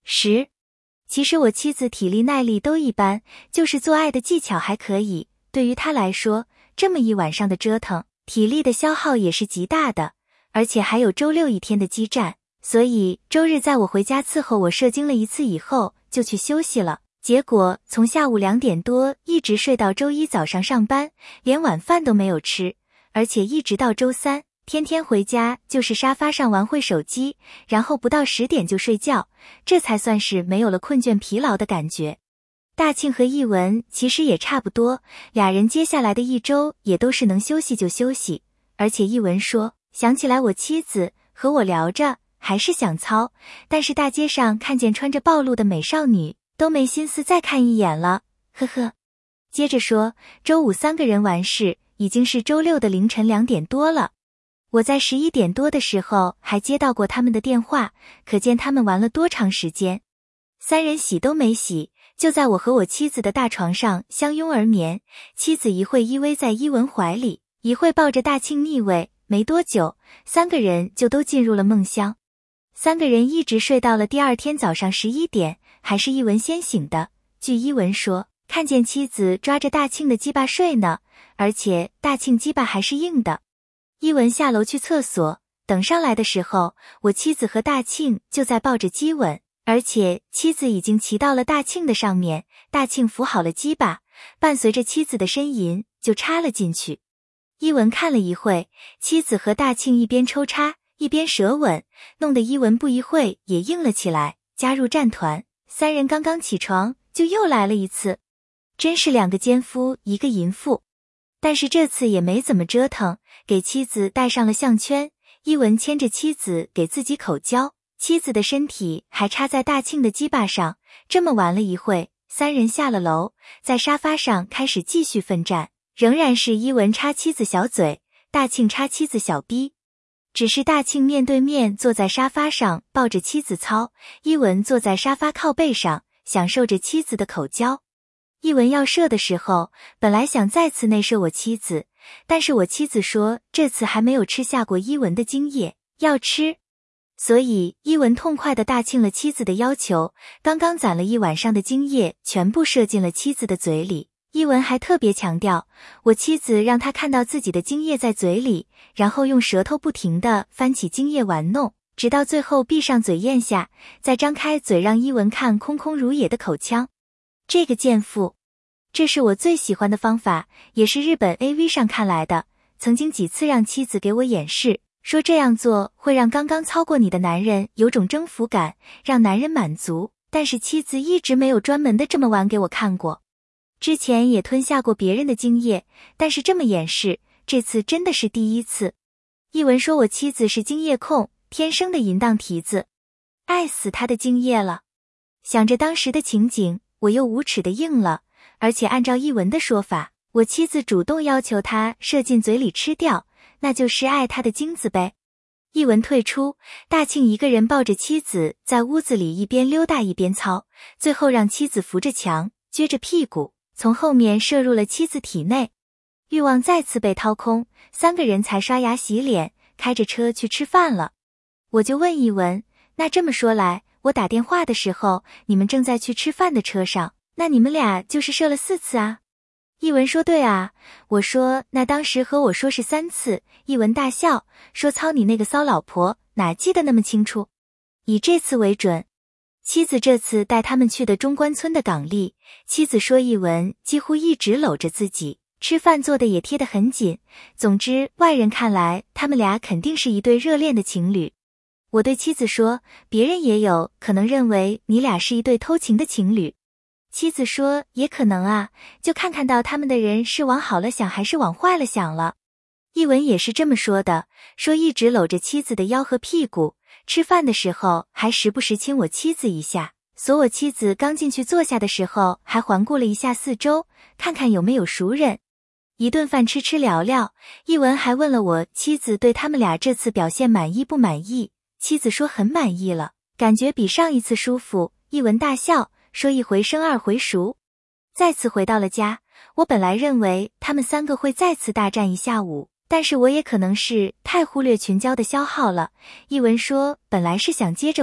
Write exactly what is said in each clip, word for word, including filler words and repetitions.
十。其实我妻子体力耐力都一般，就是做爱的技巧还可以，对于她来说，这么一晚上的折腾，体力的消耗也是极大的，而且还有周六一天的激战，所以周日在我回家伺候我射精了一次以后，就去休息了。结果从下午两点多一直睡到周一早上上班，连晚饭都没有吃，而且一直到周三，天天回家就是沙发上玩会手机，然后不到十点就睡觉，这才算是没有了困倦疲劳的感觉。大庆和一文其实也差不多，俩人接下来的一周也都是能休息就休息，而且一文说，想起来我妻子和我聊着，还是想操，但是大街上看见穿着暴露的美少女，都没心思再看一眼了，呵呵。接着说，周五三个人完事，已经是周六的凌晨两点多了。我在十一点多的时候还接到过他们的电话，可见他们玩了多长时间。三人洗都没洗，就在我和我妻子的大床上相拥而眠，妻子一会依偎在伊文怀里，一会抱着大庆腻味，没多久，三个人就都进入了梦乡。三个人一直睡到了第二天早上十一点，还是伊文先醒的。据伊文说，看见妻子抓着大庆的鸡巴睡呢，而且大庆鸡巴还是硬的。伊文下楼去厕所，等上来的时候，我妻子和大庆就在抱着激吻，而且妻子已经骑到了大庆的上面，大庆扶好了鸡巴，伴随着妻子的呻吟就插了进去。伊文看了一会，妻子和大庆一边抽插一边舌吻，弄得伊文不一会也硬了起来，加入战团。三人刚刚起床就又来了一次，真是两个奸夫一个淫妇。但是这次也没怎么折腾，给妻子戴上了项圈，伊文牵着妻子给自己口交，妻子的身体还插在大庆的鸡巴上。这么玩了一会，三人下了楼，在沙发上开始继续奋战，仍然是伊文插妻子小嘴，大庆插妻子小逼。只是大庆面对面坐在沙发上抱着妻子操，伊文坐在沙发靠背上享受着妻子的口交。伊文要射的时候，本来想再次内射我妻子，但是我妻子说这次还没有吃下过伊文的精液，要吃。所以伊文痛快地大庆了妻子的要求，刚刚攒了一晚上的精液全部射进了妻子的嘴里。伊文还特别强调，我妻子让他看到自己的精液在嘴里，然后用舌头不停地翻起精液玩弄，直到最后闭上嘴咽下，再张开嘴让伊文看空空如也的口腔。这个贱妇，这是我最喜欢的方法，也是日本 A V 上看来的，曾经几次让妻子给我演示，说这样做会让刚刚操过你的男人有种征服感，让男人满足，但是妻子一直没有专门的这么玩给我看过。之前也吞下过别人的精液，但是这么演示，这次真的是第一次。一文说我妻子是精液控，天生的淫荡蹄子，爱死她的精液了。想着当时的情景，我又无耻的应了，而且按照一文的说法，我妻子主动要求他射进嘴里吃掉，那就是爱他的精子呗。一文退出，大庆一个人抱着妻子在屋子里一边溜达一边操，最后让妻子扶着墙，撅着屁股，从后面射入了妻子体内。欲望再次被掏空，三个人才刷牙洗脸，开着车去吃饭了。我就问一文，那这么说来，我打电话的时候，你们正在去吃饭的车上，那你们俩就是射了四次啊？一文说对啊。我说那当时和我说是三次，一文大笑，说操你那个骚老婆，哪记得那么清楚？以这次为准。妻子这次带他们去的中关村的港丽，妻子说一文几乎一直搂着自己，吃饭做的也贴得很紧，总之外人看来他们俩肯定是一对热恋的情侣。我对妻子说，别人也有可能认为你俩是一对偷情的情侣。妻子说也可能啊，就看看到他们的人是往好了想还是往坏了想了。一文也是这么说的，说一直搂着妻子的腰和屁股，吃饭的时候还时不时亲我妻子一下，所我妻子刚进去坐下的时候还环顾了一下四周，看看有没有熟人。一顿饭吃吃聊聊，一文还问了我妻子对他们俩这次表现满意不满意，妻子说很满意了，感觉比上一次舒服。一文大笑，说一回生二回熟。再次回到了家，我本来认为他们三个会再次大战一下午，但是我也可能是太忽略群交的消耗了。一文说本来是想接着玩，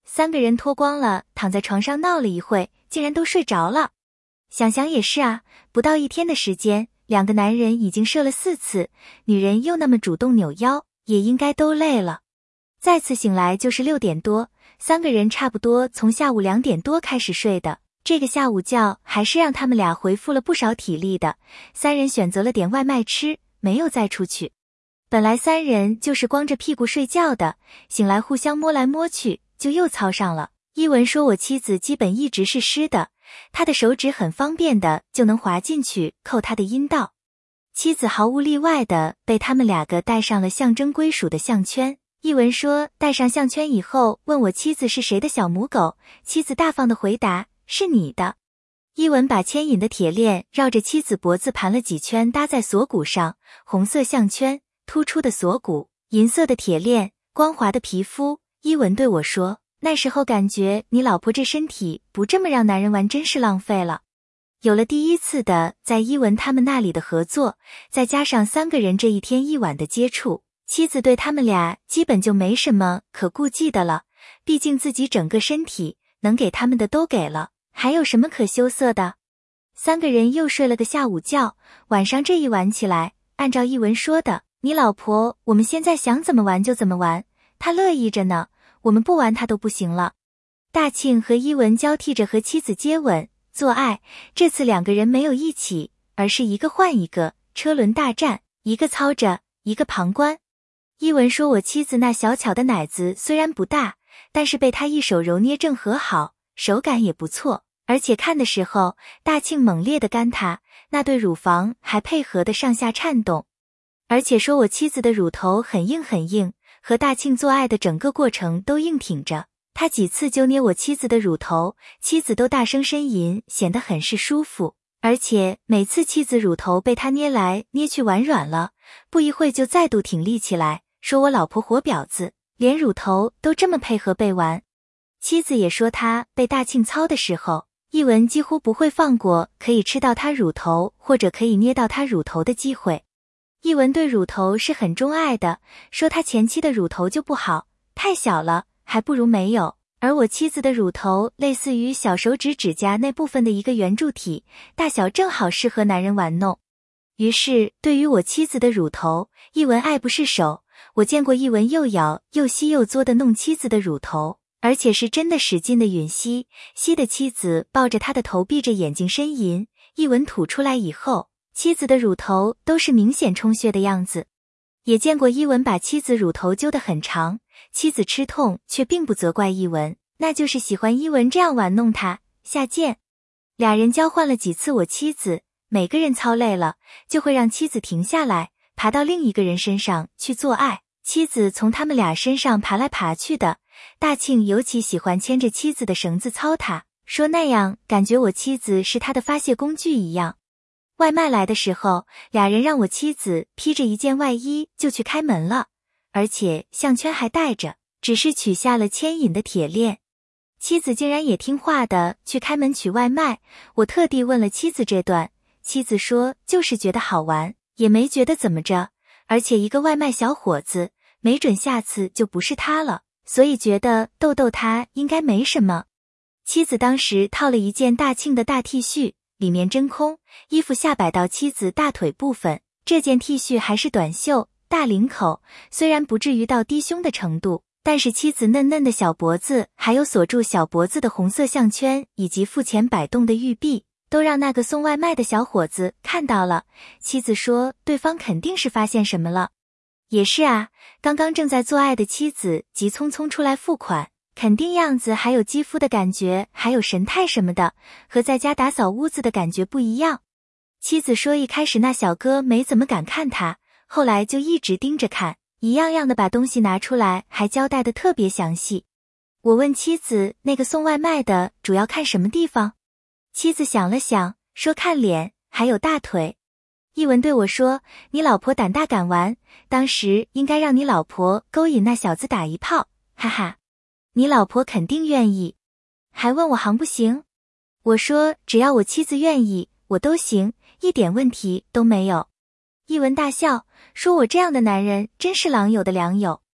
三个人脱光了，躺在床上闹了一会，竟然都睡着了。想想也是啊，不到一天的时间，两个男人已经射了四次，女人又那么主动扭腰，也应该都累了。再次醒来就是六点多，三个人差不多从下午两点多开始睡的，这个下午觉还是让他们俩恢复了不少体力的。三人选择了点外卖吃，没有再出去。本来三人就是光着屁股睡觉的，醒来互相摸来摸去，就又操上了。伊文说我妻子基本一直是湿的，他的手指很方便的就能滑进去扣他的阴道。妻子毫无例外的被他们两个戴上了象征归属的项圈。伊文说戴上项圈以后问我妻子是谁的小母狗，妻子大方的回答是你的。伊文把牵引的铁链绕着妻子脖子盘了几圈搭在锁骨上，红色项圈，突出的锁骨，银色的铁链，光滑的皮肤。伊文对我说，那时候感觉你老婆这身体不这么让男人玩真是浪费了。有了第一次的在伊文他们那里的合作，再加上三个人这一天一晚的接触，妻子对他们俩基本就没什么可顾忌的了，毕竟自己整个身体能给他们的都给了，还有什么可羞涩的。三个人又睡了个下午觉，晚上这一玩起来，按照伊文说的，你老婆我们现在想怎么玩就怎么玩，她乐意着呢，我们不玩她都不行了。大庆和伊文交替着和妻子接吻做爱，这次两个人没有一起，而是一个换一个，车轮大战，一个操着，一个旁观。伊文说我妻子那小巧的奶子虽然不大，但是被他一手揉捏正合好，手感也不错，而且看的时候，大庆猛烈的干他，那对乳房还配合的上下颤动。而且说我妻子的乳头很硬很硬，和大庆做爱的整个过程都硬挺着，他几次就捏我妻子的乳头，妻子都大声呻吟，显得很是舒服。而且每次妻子乳头被他捏来捏去玩软了，不一会就再度挺立起来，说我老婆活婊子，连乳头都这么配合被玩。妻子也说他被大庆操的时候，伊文几乎不会放过可以吃到他乳头或者可以捏到他乳头的机会。伊文对乳头是很钟爱的，说他前妻的乳头就不好，太小了，还不如没有。而我妻子的乳头类似于小手指指甲那部分的一个圆柱体，大小正好适合男人玩弄。于是对于我妻子的乳头，伊文爱不释手。我见过伊文又咬又吸又作的弄妻子的乳头，而且是真的使劲的吮吸，吸的妻子抱着他的头闭着眼睛呻吟。伊文吐出来以后，妻子的乳头都是明显充血的样子。也见过伊文把妻子乳头揪得很长，妻子吃痛却并不责怪伊文，那就是喜欢伊文这样玩弄他。下贱。俩人交换了几次我妻子，每个人操累了，就会让妻子停下来，爬到另一个人身上去做爱。妻子从他们俩身上爬来爬去的，大庆尤其喜欢牵着妻子的绳子操他，说那样感觉我妻子是他的发泄工具一样。外卖来的时候，俩人让我妻子披着一件外衣就去开门了，而且项圈还带着，只是取下了牵引的铁链。妻子竟然也听话的去开门取外卖，我特地问了妻子这段，妻子说就是觉得好玩，也没觉得怎么着，而且一个外卖小伙子，没准下次就不是他了，所以觉得逗逗他应该没什么。妻子当时套了一件大庆的大 T 恤，里面真空，衣服下摆到妻子大腿部分，这件 T 恤还是短袖，大领口，虽然不至于到低胸的程度，但是妻子嫩嫩的小脖子，还有锁住小脖子的红色项圈，以及腹前摆动的玉臂，都让那个送外卖的小伙子看到了。妻子说对方肯定是发现什么了。也是啊，刚刚正在做爱的妻子急匆匆出来付款，肯定样子还有肌肤的感觉，还有神态什么的，和在家打扫屋子的感觉不一样。妻子说一开始那小哥没怎么敢看他，后来就一直盯着看，一样样的把东西拿出来，还交代的特别详细。我问妻子那个送外卖的主要看什么地方？妻子想了想，说看脸，还有大腿。一文对我说，你老婆胆大敢玩，当时应该让你老婆勾引那小子打一炮，哈哈。你老婆肯定愿意。还问我行不行？我说只要我妻子愿意，我都行，一点问题都没有。一文大笑，说我这样的男人真是郎有的良友。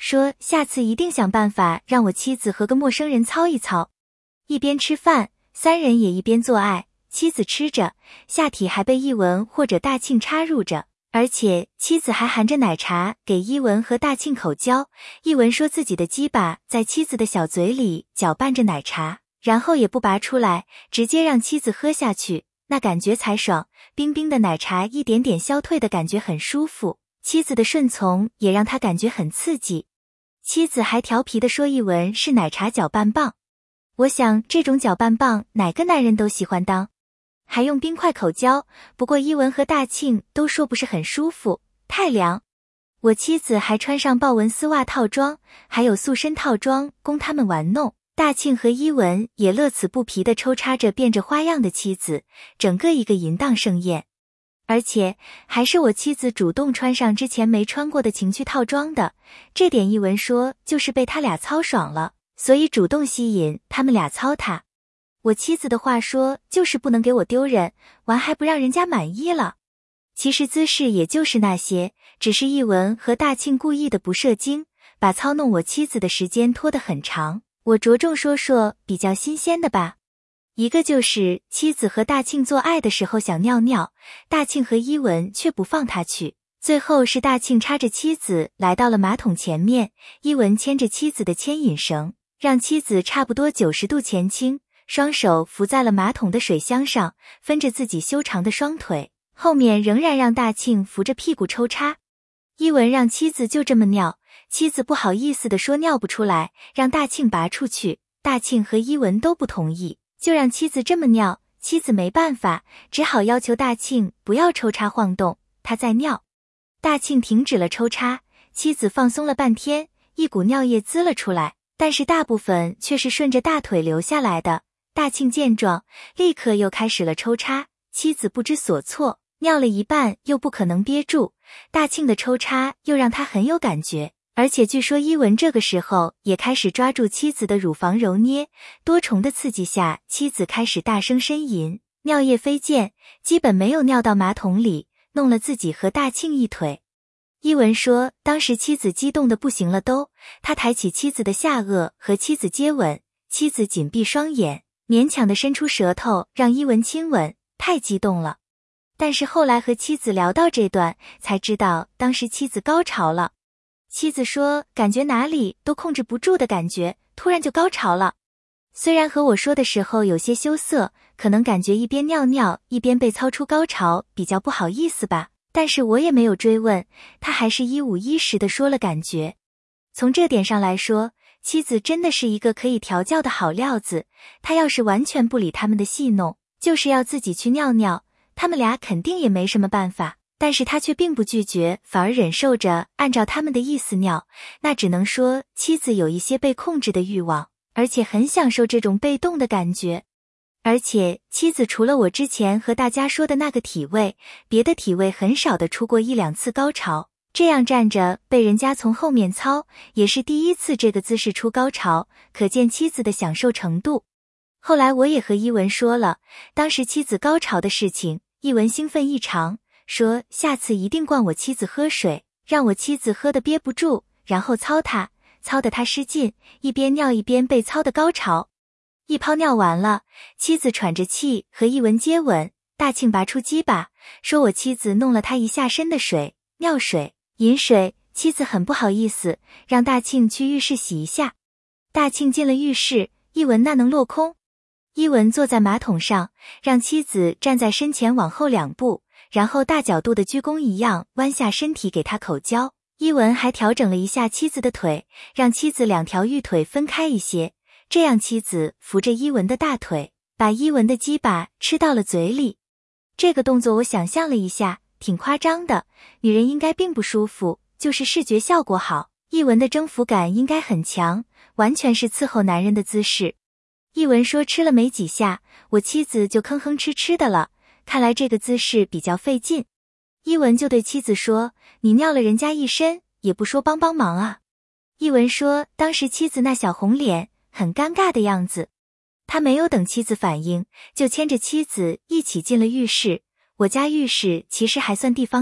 说下次一定想办法让我妻子和个陌生人操一操。一边吃饭，三人也一边做爱，妻子吃着，下体还被伊文或者大庆插入着，而且妻子还含着奶茶给伊文和大庆口交。伊文说自己的鸡巴在妻子的小嘴里搅拌着奶茶，然后也不拔出来，直接让妻子喝下去，那感觉才爽，冰冰的奶茶一点点消退的感觉很舒服，妻子的顺从也让他感觉很刺激。妻子还调皮地说伊文是奶茶搅拌棒，我想这种搅拌棒哪个男人都喜欢当。还用冰块口交，不过伊文和大庆都说不是很舒服，太凉。我妻子还穿上豹纹丝袜套装，还有塑身套装供他们玩弄。大庆和伊文也乐此不疲地抽插着变着花样的妻子，整个一个淫荡盛宴。而且还是我妻子主动穿上之前没穿过的情趣套装的，这点伊文说就是被他俩操爽了，所以主动吸引他们俩操他。我妻子的话说就是不能给我丢人，完还不让人家满意了。其实姿势也就是那些，只是伊文和大庆故意的不射精，把操弄我妻子的时间拖得很长。我着重说说比较新鲜的吧。一个就是妻子和大庆做爱的时候想尿尿，大庆和伊文却不放他去。最后是大庆插着妻子来到了马桶前面，伊文牵着妻子的牵引绳，让妻子差不多九十度前倾，双手扶在了马桶的水箱上，分着自己修长的双腿，后面仍然让大庆扶着屁股抽插。伊文让妻子就这么尿，妻子不好意思地说尿不出来，让大庆拔出去，大庆和伊文都不同意，就让妻子这么尿，妻子没办法，只好要求大庆不要抽插晃动，他在尿。大庆停止了抽插，妻子放松了半天，一股尿液滋了出来，但是大部分却是顺着大腿流下来的。大庆见状，立刻又开始了抽插，妻子不知所措，尿了一半又不可能憋住，大庆的抽插又让他很有感觉。而且据说伊文这个时候也开始抓住妻子的乳房揉捏，多重的刺激下，妻子开始大声呻吟，尿液飞溅，基本没有尿到马桶里，弄了自己和大庆一腿。伊文说当时妻子激动的不行了都，他抬起妻子的下颚和妻子接吻，妻子紧闭双眼，勉强的伸出舌头让伊文亲吻，太激动了。但是后来和妻子聊到这段，才知道当时妻子高潮了。妻子说感觉哪里都控制不住的感觉，突然就高潮了。虽然和我说的时候有些羞涩，可能感觉一边尿尿一边被操出高潮比较不好意思吧，但是我也没有追问，他还是一五一十的说了感觉。从这点上来说，妻子真的是一个可以调教的好料子，他要是完全不理他们的戏弄，就是要自己去尿尿，他们俩肯定也没什么办法。但是他却并不拒绝，反而忍受着按照他们的意思尿，那只能说妻子有一些被控制的欲望，而且很享受这种被动的感觉。而且妻子除了我之前和大家说的那个体位，别的体位很少的出过一两次高潮，这样站着被人家从后面操，也是第一次这个姿势出高潮，可见妻子的享受程度。后来我也和伊文说了当时妻子高潮的事情，伊文兴奋异常，说下次一定灌我妻子喝水，让我妻子喝得憋不住，然后操她，操得她失禁，一边尿一边被操的高潮。一泡尿完了，妻子喘着气和伊文接吻，大庆拔出鸡巴，说我妻子弄了他一下身的水，尿水、饮水，妻子很不好意思，让大庆去浴室洗一下。大庆进了浴室，伊文那能落空？伊文坐在马桶上，让妻子站在身前往后两步，然后大角度的鞠躬一样弯下身体给他口交。伊文还调整了一下妻子的腿，让妻子两条玉腿分开一些，这样妻子扶着伊文的大腿，把伊文的鸡巴吃到了嘴里。这个动作我想象了一下，挺夸张的，女人应该并不舒服，就是视觉效果好。伊文的征服感应该很强，完全是伺候男人的姿势。伊文说吃了没几下，我妻子就吭吭哧哧的了，看来这个姿势比较费劲。伊文就对妻子说，你尿了人家一身，也不说帮帮忙啊。伊文说当时妻子那小红脸，很尴尬的样子。他没有等妻子反应，就牵着妻子一起进了浴室。我家浴室其实还算地方大，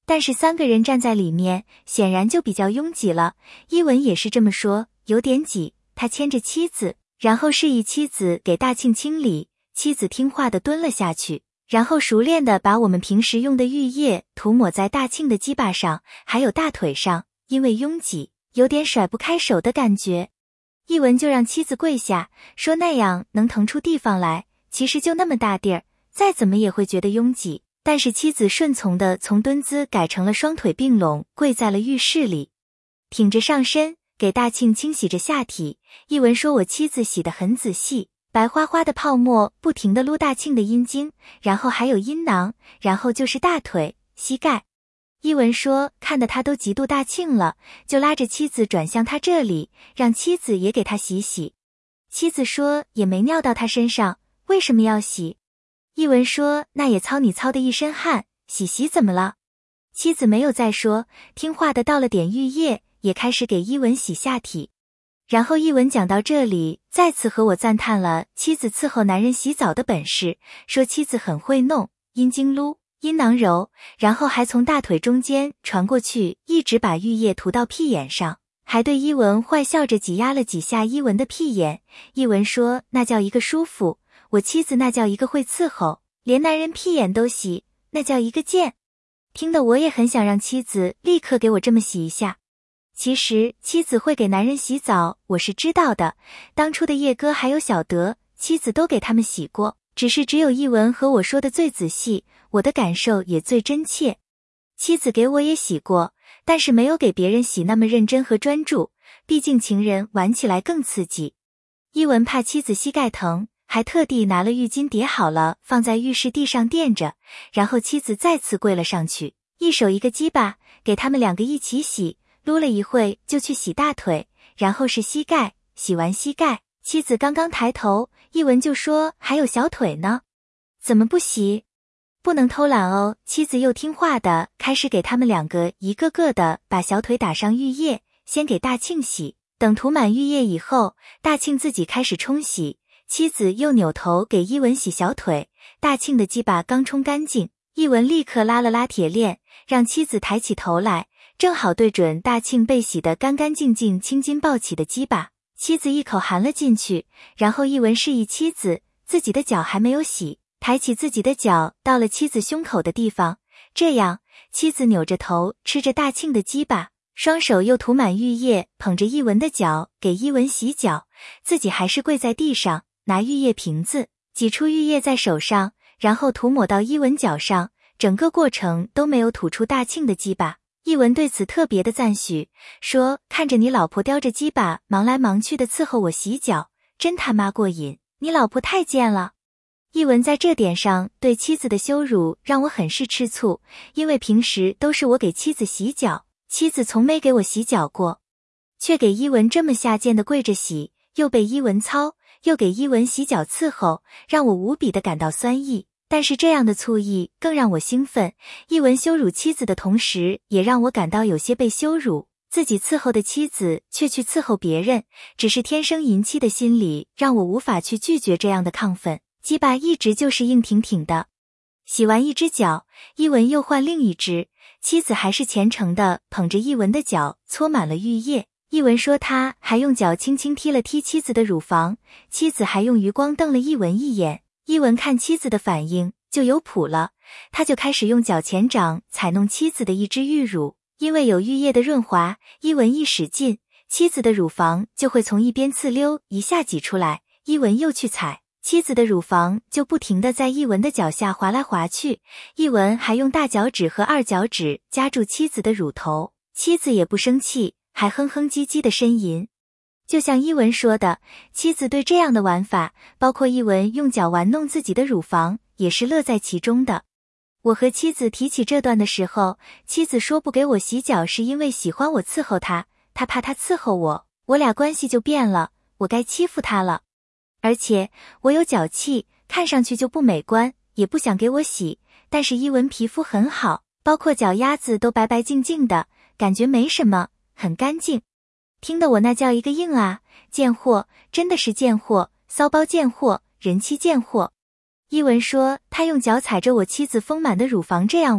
但是三个人站在里面，显然就比较拥挤了。伊文也是这么说，有点挤。他牵着妻子，然后示意妻子给大庆清理。妻子听话地蹲了下去，然后熟练地把我们平时用的浴液涂抹在大庆的鸡巴上，还有大腿上，因为拥挤，有点甩不开手的感觉。伊文就让妻子跪下，说那样能腾出地方来，其实就那么大地儿，再怎么也会觉得拥挤。但是妻子顺从地从蹲姿改成了双腿并拢，跪在了浴室里，挺着上身，给大庆清洗着下体。伊文说我妻子洗得很仔细，白花花的泡沫不停地撸大庆的阴茎，然后还有阴囊，然后就是大腿、膝盖。伊文说看得他都嫉妒大庆了，就拉着妻子转向他这里，让妻子也给他洗洗。妻子说也没尿到他身上，为什么要洗？伊文说那也操你操的一身汗，洗洗怎么了？妻子没有再说，听话的倒了点浴液，也开始给伊文洗下体。然后伊文讲到这里，再次和我赞叹了妻子伺候男人洗澡的本事，说妻子很会弄，阴茎撸，阴囊揉，然后还从大腿中间传过去，一直把浴液涂到屁眼上，还对伊文坏笑着挤压了几下伊文的屁眼。伊文说那叫一个舒服，我妻子那叫一个会伺候，连男人屁眼都洗，那叫一个贱。听得我也很想让妻子立刻给我这么洗一下。其实妻子会给男人洗澡我是知道的，当初的叶哥还有小德，妻子都给他们洗过，只是只有一文和我说的最仔细，我的感受也最真切。妻子给我也洗过，但是没有给别人洗那么认真和专注，毕竟情人玩起来更刺激。一文怕妻子膝盖疼，还特地拿了浴巾叠好了放在浴室地上垫着，然后妻子再次跪了上去，一手一个鸡巴，给他们两个一起洗，撸了一会就去洗大腿，然后是膝盖，洗完膝盖，妻子刚刚抬头，一文就说还有小腿呢，怎么不洗？不能偷懒哦。妻子又听话的开始给他们两个一个个的把小腿打上浴液，先给大庆洗，等涂满浴液以后，大庆自己开始冲洗，妻子又扭头给一文洗小腿。大庆的鸡巴刚冲干净，一文立刻拉了拉铁链，让妻子抬起头来，正好对准大庆被洗得干干净净青筋暴起的鸡巴，妻子一口含了进去，然后一文示意妻子自己的脚还没有洗，抬起自己的脚到了妻子胸口的地方，这样妻子扭着头吃着大庆的鸡巴，双手又涂满浴液，捧着一文的脚给一文洗脚，自己还是跪在地上拿浴液瓶子挤出浴液在手上，然后涂抹到一文脚上，整个过程都没有吐出大庆的鸡巴。一文对此特别的赞许，说看着你老婆叼着鸡巴忙来忙去的伺候我洗脚，真他妈过瘾，你老婆太贱了。一文在这点上对妻子的羞辱让我很是吃醋，因为平时都是我给妻子洗脚，妻子从没给我洗脚过，却给一文这么下贱的跪着洗，又被一文操，又给一文洗脚伺候，让我无比的感到酸意。但是这样的醋意更让我兴奋，一文羞辱妻子的同时，也让我感到有些被羞辱，自己伺候的妻子却去伺候别人，只是天生淫妻的心理让我无法去拒绝这样的亢奋，鸡巴一直就是硬挺挺的。洗完一只脚，一文又换另一只，妻子还是虔诚的捧着一文的脚搓满了浴液。一文说他还用脚轻轻踢了踢妻子的乳房，妻子还用余光瞪了一文一眼。一文看妻子的反应就有谱了，他就开始用脚前掌踩弄妻子的一只玉乳，因为有浴液的润滑，一文一使劲，妻子的乳房就会从一边刺溜一下挤出来，一文又去踩，妻子的乳房就不停地在一文的脚下滑来滑去，一文还用大脚趾和二脚趾夹住妻子的乳头，妻子也不生气，还哼哼唧唧的呻吟。就像一文说的，妻子对这样的玩法，包括一文用脚玩弄自己的乳房，也是乐在其中的。我和妻子提起这段的时候，妻子说不给我洗脚是因为喜欢我伺候她，她怕她伺候我，我俩关系就变了，我该欺负她了。而且我有脚气，看上去就不美观，也不想给我洗，但是一文皮肤很好，包括脚丫子都白白净净的，感觉没什么，很干净。听得我那叫一个硬啊，贱货，真的是贱货，骚包贱货，人妻贱货。一文说他用脚踩着我妻子丰满的乳房这样玩，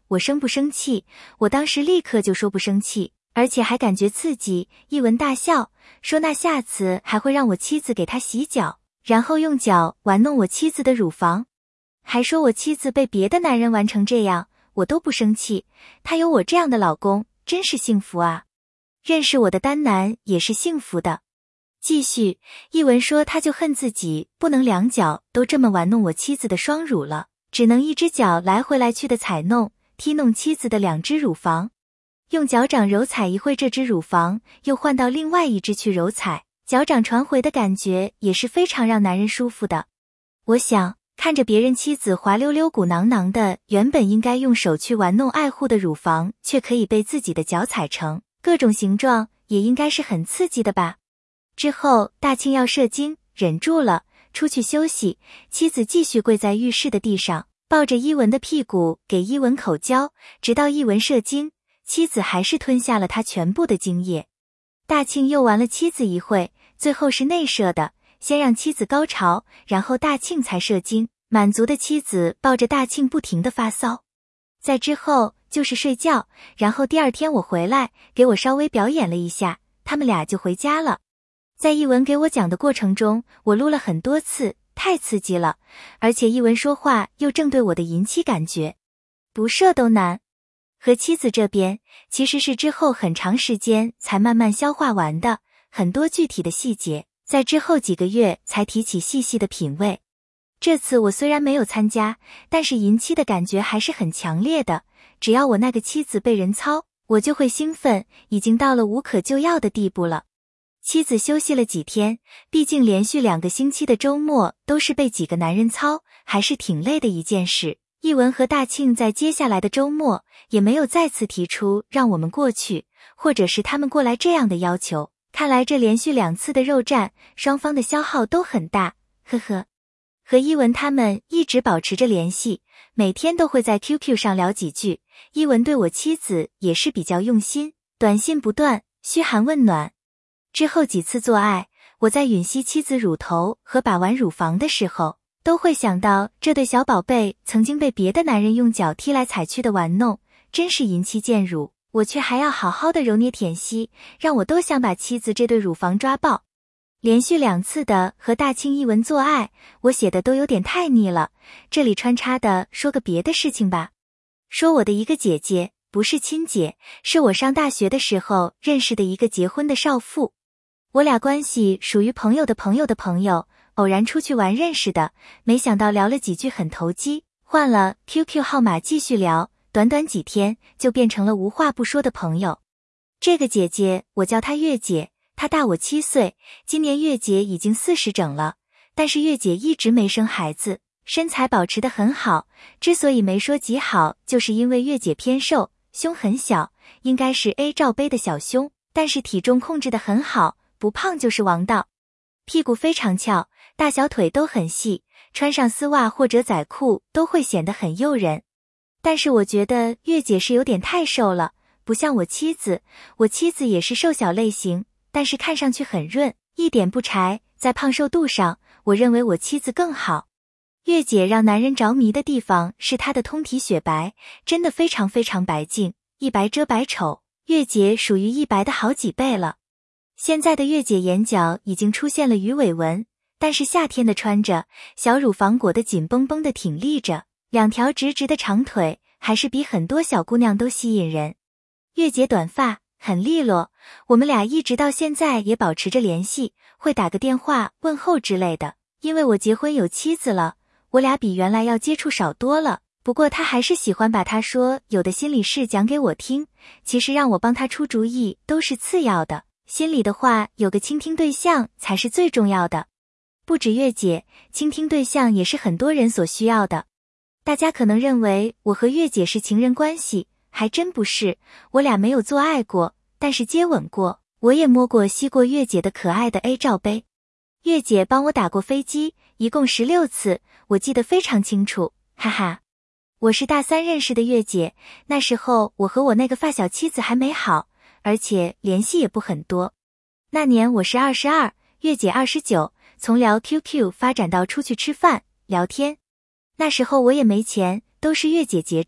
我生不生气？我当时立刻就说不生气，而且还感觉刺激。一文大笑，说那下次还会让我妻子给他洗脚，然后用脚玩弄我妻子的乳房，还说我妻子被别的男人玩成这样，我都不生气。他有我这样的老公，真是幸福啊！认识我的单男也是幸福的。继续，一文说他就恨自己不能两脚都这么玩弄我妻子的双乳了，只能一只脚来回来去的踩弄、踢弄妻子的两只乳房，用脚掌揉踩一会这只乳房，又换到另外一只去揉踩，脚掌传回的感觉也是非常让男人舒服的。我想，看着别人妻子滑溜溜鼓囊囊的，原本应该用手去玩弄爱护的乳房，却可以被自己的脚踩成各种形状，也应该是很刺激的吧。之后大庆要射精，忍住了，出去休息，妻子继续跪在浴室的地上，抱着伊文的屁股给伊文口交，直到伊文射精，妻子还是吞下了他全部的精液。大庆又玩了妻子一会，最后是内射的，先让妻子高潮，然后大庆才射精，满足的妻子抱着大庆不停地发骚。在之后就是睡觉，然后第二天我回来，给我稍微表演了一下，他们俩就回家了。在一文给我讲的过程中，我撸了很多次，太刺激了，而且一文说话又正对我的淫妻感觉，不射都难。和妻子这边其实是之后很长时间才慢慢消化完的，很多具体的细节在之后几个月才提起细细的品味。这次我虽然没有参加，但是淫妻的感觉还是很强烈的，只要我那个妻子被人操，我就会兴奋，已经到了无可救药的地步了。妻子休息了几天，毕竟连续两个星期的周末都是被几个男人操，还是挺累的一件事。一文和大庆在接下来的周末也没有再次提出让我们过去，或者是他们过来这样的要求。看来这连续两次的肉战，双方的消耗都很大，呵呵。和一文他们一直保持着联系，每天都会在 Q Q 上聊几句。一文对我妻子也是比较用心，短信不断，嘘寒问暖。之后几次做爱，我在吮吸妻子乳头和把玩乳房的时候，都会想到这对小宝贝曾经被别的男人用脚踢来踩去的玩弄，真是淫妻贱乳，我却还要好好的揉捏舔吸，让我都想把妻子这对乳房抓爆。连续两次的和大庆一文做爱，我写的都有点太腻了，这里穿插的说个别的事情吧。说我的一个姐姐，不是亲姐，是我上大学的时候认识的一个结婚的少妇。我俩关系属于朋友的朋友的朋友，偶然出去玩认识的，没想到聊了几句很投机，换了 Q Q 号码继续聊，短短几天就变成了无话不说的朋友。这个姐姐我叫她月姐，她大我七岁，今年月姐已经四十整了，但是月姐一直没生孩子，身材保持得很好，之所以没说极好，就是因为月姐偏瘦，胸很小，应该是 A 罩杯的小胸，但是体重控制得很好，不胖就是王道。屁股非常翘，大小腿都很细，穿上丝袜或者仔裤都会显得很诱人。但是我觉得月姐是有点太瘦了，不像我妻子，我妻子也是瘦小类型，但是看上去很润，一点不柴，在胖瘦度上，我认为我妻子更好。月姐让男人着迷的地方是她的通体雪白，真的非常非常白净，一白遮百丑，月姐属于一白的好几倍了。现在的月姐眼角已经出现了鱼尾纹，但是夏天的穿着，小乳房裹得紧绷绷的挺立着，两条直直的长腿还是比很多小姑娘都吸引人。月姐短发，很利落，我们俩一直到现在也保持着联系，会打个电话问候之类的。因为我结婚有妻子了，我俩比原来要接触少多了，不过他还是喜欢把他说有的心里事讲给我听，其实让我帮他出主意都是次要的，心里的话有个倾听对象才是最重要的。不止月姐，倾听对象也是很多人所需要的。大家可能认为我和月姐是情人关系，还真不是，我俩没有做爱过，但是接吻过，我也摸过吸过月姐的可爱的 A 罩杯。月姐帮我打过飞机，一共十六次，我记得非常清楚，哈哈。我是大三认识的月姐，那时候我和我那个发小妻子还没好，而且联系也不很多。那年我是二十二，月姐二十九，从聊 Q Q 发展到出去吃饭聊天。那时候我也没钱，都是月姐结账，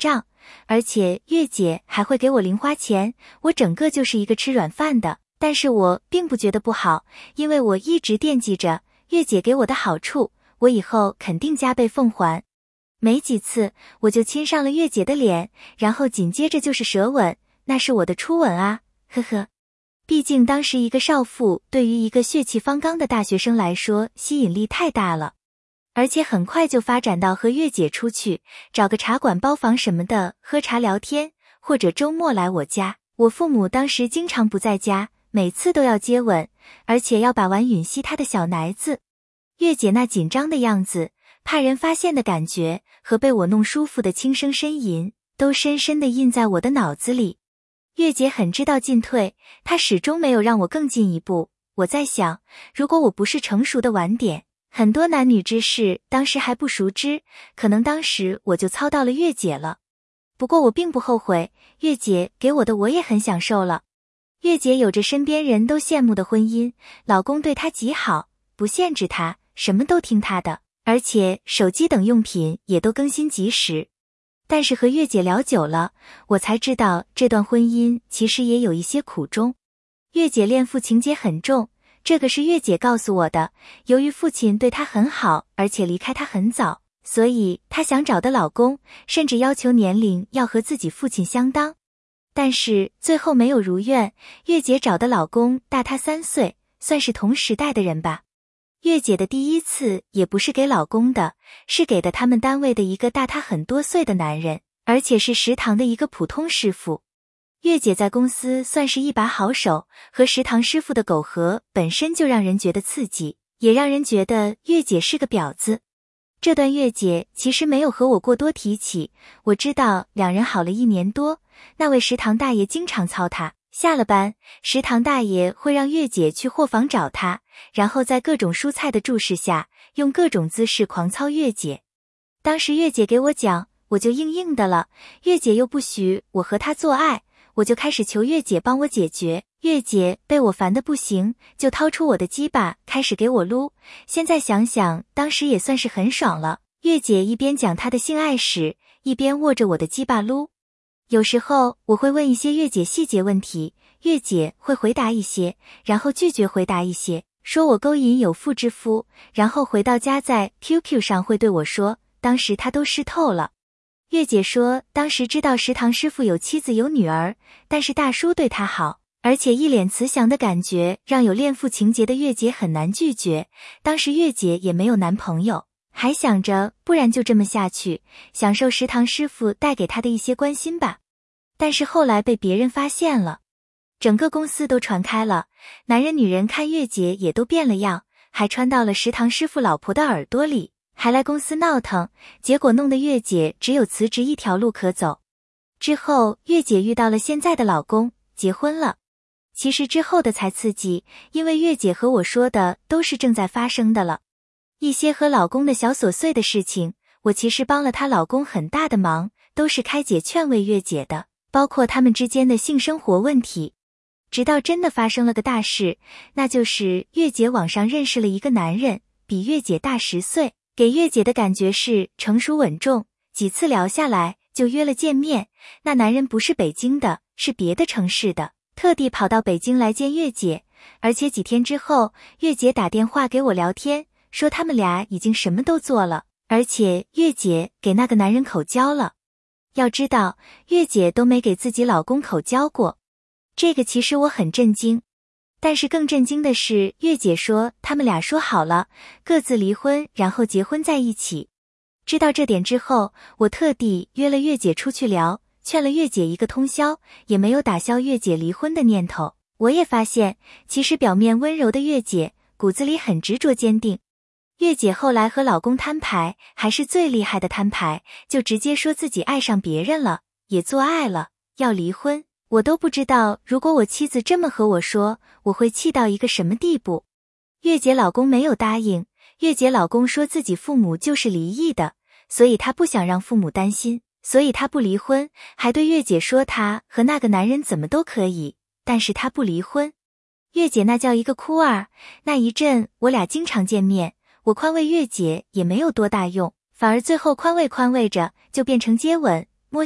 而且月姐还会给我零花钱，我整个就是一个吃软饭的。但是我并不觉得不好，因为我一直惦记着月姐给我的好处，我以后肯定加倍奉还。没几次我就亲上了月姐的脸，然后紧接着就是舌吻，那是我的初吻啊，呵呵。毕竟当时一个少妇对于一个血气方刚的大学生来说吸引力太大了，而且很快就发展到和月姐出去，找个茶馆包房什么的喝茶聊天，或者周末来我家。我父母当时经常不在家，每次都要接吻，而且要把玩吮吸她的小奶子。月姐那紧张的样子，怕人发现的感觉和被我弄舒服的轻声呻吟，都深深地印在我的脑子里。月姐很知道进退，她始终没有让我更进一步。我在想，如果我不是成熟的晚点，很多男女之事当时还不熟知，可能当时我就操到了月姐了。不过我并不后悔，月姐给我的我也很享受了。月姐有着身边人都羡慕的婚姻，老公对她极好，不限制她，什么都听她的，而且手机等用品也都更新及时。但是和月姐聊久了，我才知道这段婚姻其实也有一些苦衷。月姐恋父情节很重，这个是月姐告诉我的。由于父亲对她很好，而且离开她很早，所以她想找的老公甚至要求年龄要和自己父亲相当。但是最后没有如愿，月姐找的老公大她三岁，算是同时代的人吧。月姐的第一次也不是给老公的，是给的他们单位的一个大她很多岁的男人，而且是食堂的一个普通师傅。月姐在公司算是一把好手，和食堂师傅的苟合本身就让人觉得刺激，也让人觉得月姐是个婊子。这段月姐其实没有和我过多提起，我知道两人好了一年多，那位食堂大爷经常操她。下了班，食堂大爷会让月姐去货房找他，然后在各种蔬菜的注视下，用各种姿势狂操月姐。当时月姐给我讲，我就硬硬的了，月姐又不许我和她做爱，我就开始求月姐帮我解决。月姐被我烦得不行，就掏出我的鸡巴开始给我撸。现在想想，当时也算是很爽了。月姐一边讲她的性爱史，一边握着我的鸡巴撸。有时候我会问一些月姐细节问题，月姐会回答一些，然后拒绝回答一些，说我勾引有妇之夫，然后回到家在 Q Q 上会对我说，当时她都湿透了。月姐说当时知道食堂师傅有妻子有女儿，但是大叔对她好，而且一脸慈祥的感觉让有恋父情节的月姐很难拒绝。当时月姐也没有男朋友，还想着不然就这么下去，享受食堂师傅带给她的一些关心吧。但是后来被别人发现了，整个公司都传开了，男人女人看月姐也都变了样，还传到了食堂师傅老婆的耳朵里，还来公司闹腾，结果弄得月姐只有辞职一条路可走。之后月姐遇到了现在的老公，结婚了。其实之后的才刺激，因为月姐和我说的都是正在发生的了。一些和老公的小琐碎的事情，我其实帮了她老公很大的忙，都是开解劝慰月姐的，包括他们之间的性生活问题。直到真的发生了个大事，那就是月姐网上认识了一个男人，比月姐大十岁，给月姐的感觉是成熟稳重，几次聊下来就约了见面。那男人不是北京的，是别的城市的，特地跑到北京来见月姐，而且几天之后，月姐打电话给我聊天，说他们俩已经什么都做了，而且月姐给那个男人口交了。要知道，月姐都没给自己老公口交过，这个其实我很震惊。但是更震惊的是，月姐说他们俩说好了，各自离婚，然后结婚在一起。知道这点之后，我特地约了月姐出去聊，劝了月姐一个通宵，也没有打消月姐离婚的念头。我也发现，其实表面温柔的月姐，骨子里很执着坚定。月姐后来和老公摊牌，还是最厉害的摊牌，就直接说自己爱上别人了，也做爱了，要离婚。我都不知道，如果我妻子这么和我说，我会气到一个什么地步。月姐老公没有答应，月姐老公说自己父母就是离异的，所以他不想让父母担心，所以他不离婚，还对月姐说他和那个男人怎么都可以，但是他不离婚。月姐那叫一个哭儿，那一阵我俩经常见面，我宽慰月姐也没有多大用，反而最后宽慰宽慰着就变成接吻、摸胸、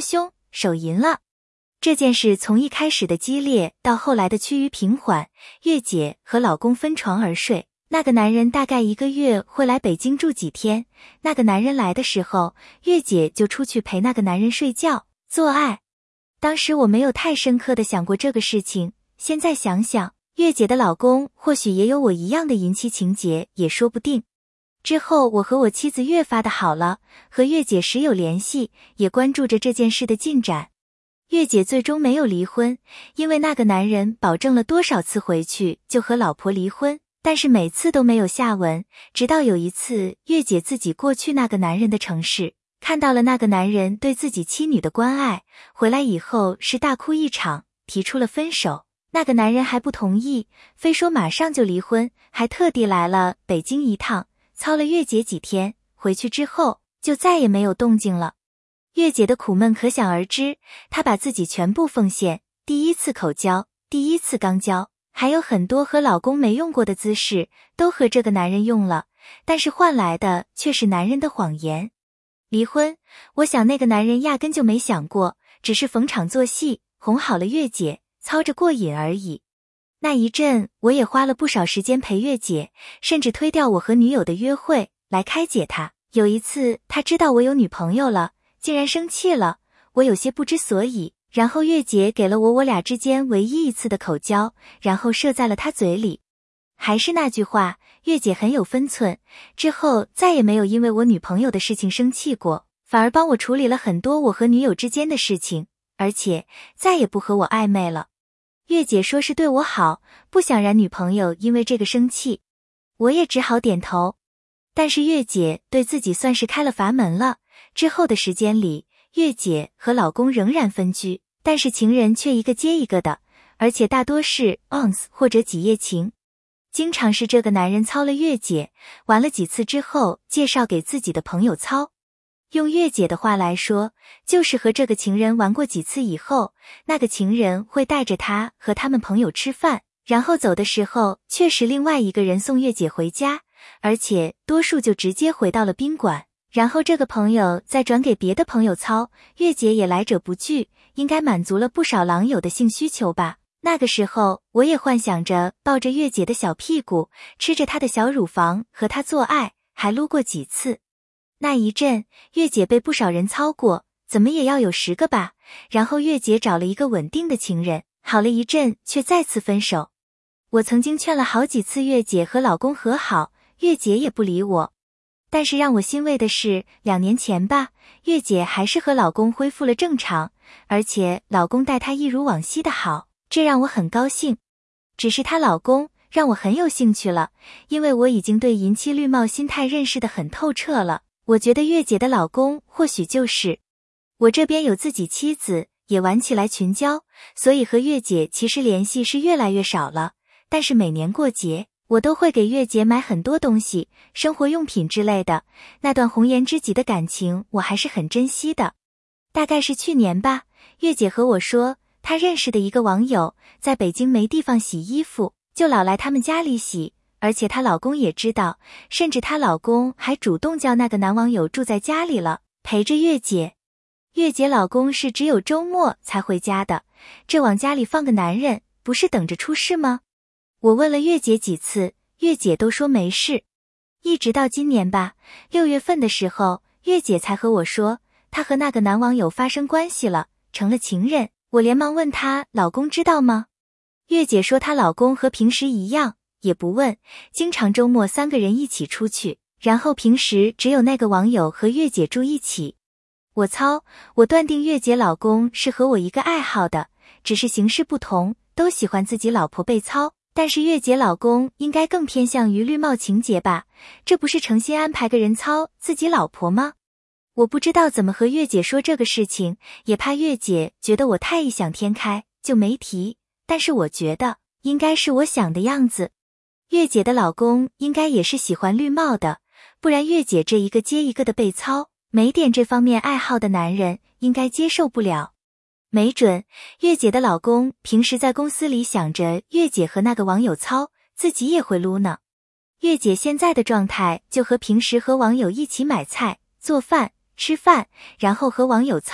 手淫了。这件事从一开始的激烈到后来的趋于平缓，月姐和老公分床而睡。那个男人大概一个月会来北京住几天，那个男人来的时候，月姐就出去陪那个男人睡觉、做爱。当时我没有太深刻的想过这个事情，现在想想，月姐的老公或许也有我一样的淫妻情节也说不定。之后我和我妻子越发的好了，和月姐时有联系，也关注着这件事的进展。月姐最终没有离婚，因为那个男人保证了多少次回去就和老婆离婚，但是每次都没有下文。直到有一次，月姐自己过去那个男人的城市，看到了那个男人对自己妻女的关爱，回来以后是大哭一场，提出了分手。那个男人还不同意，非说马上就离婚，还特地来了北京一趟，操了月姐几天，回去之后就再也没有动静了。月姐的苦闷可想而知，她把自己全部奉献，第一次口交，第一次肛交，还有很多和老公没用过的姿势，都和这个男人用了，但是换来的却是男人的谎言。离婚，我想那个男人压根就没想过，只是逢场作戏，哄好了月姐，操着过瘾而已。那一阵，我也花了不少时间陪月姐，甚至推掉我和女友的约会，来开解她。有一次，她知道我有女朋友了，竟然生气了，我有些不知所以，然后月姐给了我我俩之间唯一一次的口交，然后射在了她嘴里。还是那句话，月姐很有分寸，之后再也没有因为我女朋友的事情生气过，反而帮我处理了很多我和女友之间的事情，而且再也不和我暧昧了。月姐说是对我好，不想让女朋友因为这个生气，我也只好点头。但是月姐对自己算是开了阀门了，之后的时间里，月姐和老公仍然分居，但是情人却一个接一个的，而且大多是 once 或者几夜情。经常是这个男人操了月姐，玩了几次之后介绍给自己的朋友操。用月姐的话来说，就是和这个情人玩过几次以后，那个情人会带着他和他们朋友吃饭，然后走的时候确实另外一个人送月姐回家，而且多数就直接回到了宾馆，然后这个朋友再转给别的朋友操，月姐也来者不拒，应该满足了不少狼友的性需求吧。那个时候我也幻想着抱着月姐的小屁股，吃着她的小乳房和她做爱，还撸过几次。那一阵，月姐被不少人操过，怎么也要有十个吧。然后月姐找了一个稳定的情人，好了一阵却再次分手。我曾经劝了好几次月姐和老公和好，月姐也不理我。但是让我欣慰的是，两年前吧，月姐还是和老公恢复了正常，而且老公待她一如往昔的好，这让我很高兴。只是她老公让我很有兴趣了，因为我已经对淫妻绿帽心态认识得很透彻了。我觉得月姐的老公或许就是我这边有自己妻子，也玩起来群交，所以和月姐其实联系是越来越少了。但是每年过节，我都会给月姐买很多东西，生活用品之类的。那段红颜知己的感情我还是很珍惜的。大概是去年吧，月姐和我说，她认识的一个网友在北京没地方洗衣服，就老来他们家里洗。而且她老公也知道，甚至她老公还主动叫那个男网友住在家里了，陪着月姐。月姐老公是只有周末才回家的，这往家里放个男人，不是等着出事吗？我问了月姐几次，月姐都说没事。一直到今年吧，六月份的时候，月姐才和我说，她和那个男网友发生关系了，成了情人。我连忙问她老公知道吗？月姐说她老公和平时一样，也不问，经常周末三个人一起出去，然后平时只有那个网友和月姐住一起。我操，我断定月姐老公是和我一个爱好的，只是形式不同，都喜欢自己老婆被操，但是月姐老公应该更偏向于绿帽情节吧，这不是诚心安排个人操自己老婆吗？我不知道怎么和月姐说这个事情，也怕月姐觉得我太异想天开，就没提，但是我觉得应该是我想的样子。月姐的老公应该也是喜欢绿帽的，不然月姐这一个接一个的被操，没点这方面爱好的男人应该接受不了。没准月姐的老公平时在公司里想着月姐和那个网友操，自己也会撸呢。月姐现在的状态就和平时和网友一起买菜、做饭、吃饭，然后和网友操，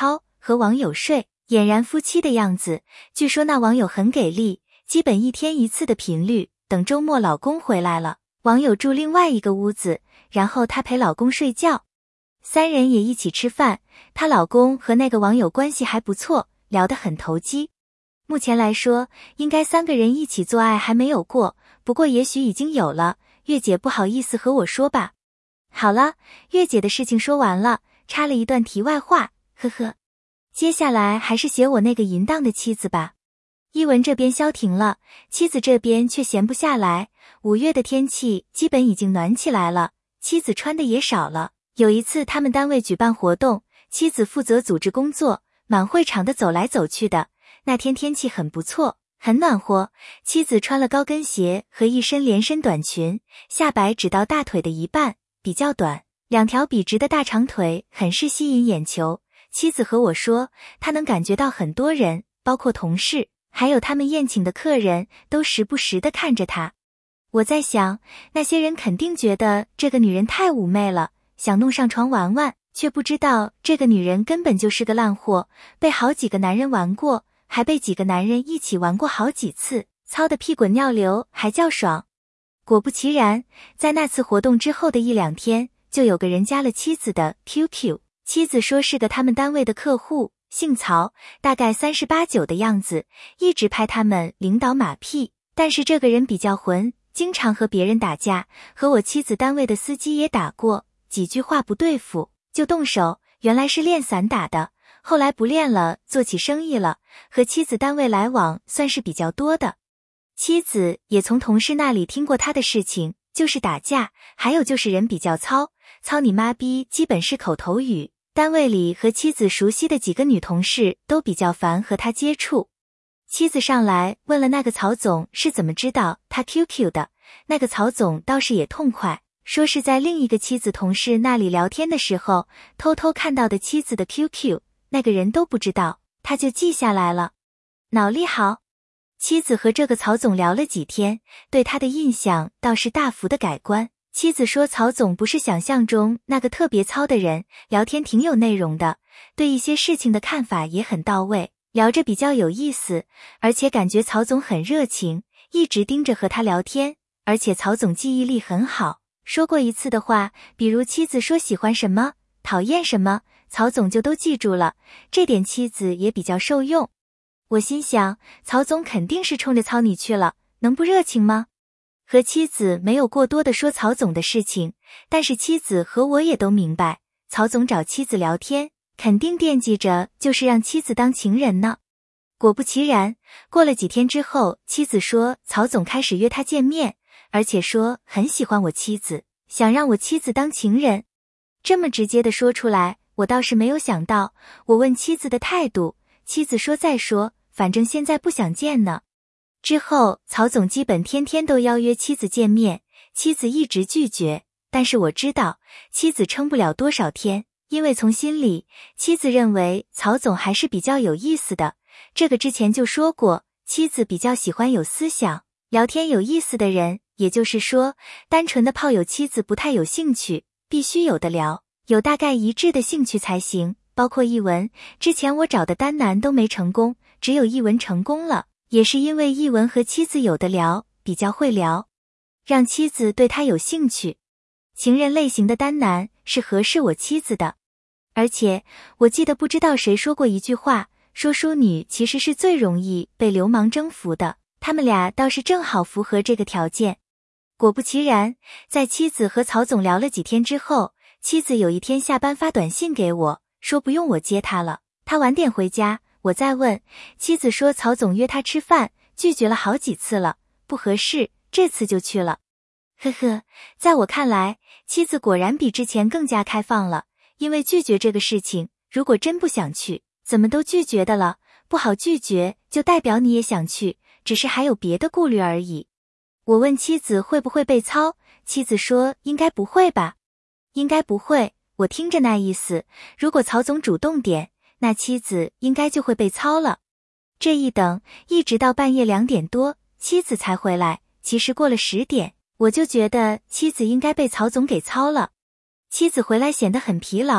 和网友睡，俨然夫妻的样子。据说那网友很给力，基本一天一次的频率，等周末老公回来了，网友住另外一个屋子，然后她陪老公睡觉。三人也一起吃饭，她老公和那个网友关系还不错，聊得很投机。目前来说，应该三个人一起做爱还没有过，不过也许已经有了，月姐不好意思和我说吧。好了，月姐的事情说完了，插了一段题外话，呵呵。接下来还是写我那个淫荡的妻子吧。一文这边消停了，妻子这边却闲不下来。五月的天气基本已经暖起来了，妻子穿的也少了。有一次他们单位举办活动，妻子负责组织工作，满会场的走来走去的。那天天气很不错，很暖和，妻子穿了高跟鞋和一身连身短裙，下摆只到大腿的一半，比较短，两条笔直的大长腿很是吸引眼球。妻子和我说，她能感觉到很多人，包括同事，还有他们宴请的客人，都时不时地看着她。我在想，那些人肯定觉得这个女人太妩媚了，想弄上床玩玩，却不知道这个女人根本就是个烂货，被好几个男人玩过，还被几个男人一起玩过好几次，操得屁滚尿流还叫爽。果不其然，在那次活动之后的一两天，就有个人加了妻子的 Q Q， 妻子说是个他们单位的客户，姓曹，大概三十八九的样子，一直拍他们领导马屁，但是这个人比较混，经常和别人打架，和我妻子单位的司机也打过，几句话不对付就动手，原来是练散打的，后来不练了，做起生意了，和妻子单位来往算是比较多的。妻子也从同事那里听过他的事情，就是打架，还有就是人比较糙，操你妈逼基本是口头语，单位里和妻子熟悉的几个女同事都比较烦和他接触。妻子上来问了那个曹总是怎么知道他 Q Q 的，那个曹总倒是也痛快，说是在另一个妻子同事那里聊天的时候，偷偷看到的妻子的 Q Q， 那个人都不知道，他就记下来了。脑力好。妻子和这个曹总聊了几天，对他的印象倒是大幅的改观。妻子说曹总不是想象中那个特别糙的人，聊天挺有内容的，对一些事情的看法也很到位，聊着比较有意思，而且感觉曹总很热情，一直盯着和他聊天，而且曹总记忆力很好，说过一次的话，比如妻子说喜欢什么，讨厌什么，曹总就都记住了，这点妻子也比较受用。我心想，曹总肯定是冲着操你去了，能不热情吗？和妻子没有过多的说曹总的事情，但是妻子和我也都明白，曹总找妻子聊天，肯定惦记着就是让妻子当情人呢。果不其然，过了几天之后，妻子说曹总开始约他见面，而且说很喜欢我妻子，想让我妻子当情人。这么直接的说出来，我倒是没有想到。我问妻子的态度，妻子说再说，反正现在不想见呢。之后曹总基本天天都邀约妻子见面，妻子一直拒绝，但是我知道妻子撑不了多少天，因为从心里，妻子认为曹总还是比较有意思的。这个之前就说过，妻子比较喜欢有思想、聊天有意思的人，也就是说，单纯的炮友妻子不太有兴趣，必须有的聊，有大概一致的兴趣才行。包括一文，之前我找的单男都没成功，只有一文成功了，也是因为一文和妻子有的聊，比较会聊，让妻子对他有兴趣。情人类型的单男是合适我妻子的。而且我记得不知道谁说过一句话，说淑女其实是最容易被流氓征服的，他们俩倒是正好符合这个条件。果不其然，在妻子和曹总聊了几天之后，妻子有一天下班发短信给我，说不用我接他了，他晚点回家。我再问，妻子说曹总约他吃饭，拒绝了好几次了，不合适，这次就去了。呵呵，在我看来，妻子果然比之前更加开放了，因为拒绝这个事情，如果真不想去，怎么都拒绝的了，不好拒绝就代表你也想去，只是还有别的顾虑而已。我问妻子会不会被操，妻子说应该不会吧。应该不会，我听着那意思，如果曹总主动点，那妻子应该就会被操了。这一等，一直到半夜两点多，妻子才回来，其实过了十点，我就觉得妻子应该被曹总给操了。妻子回来显得很疲劳，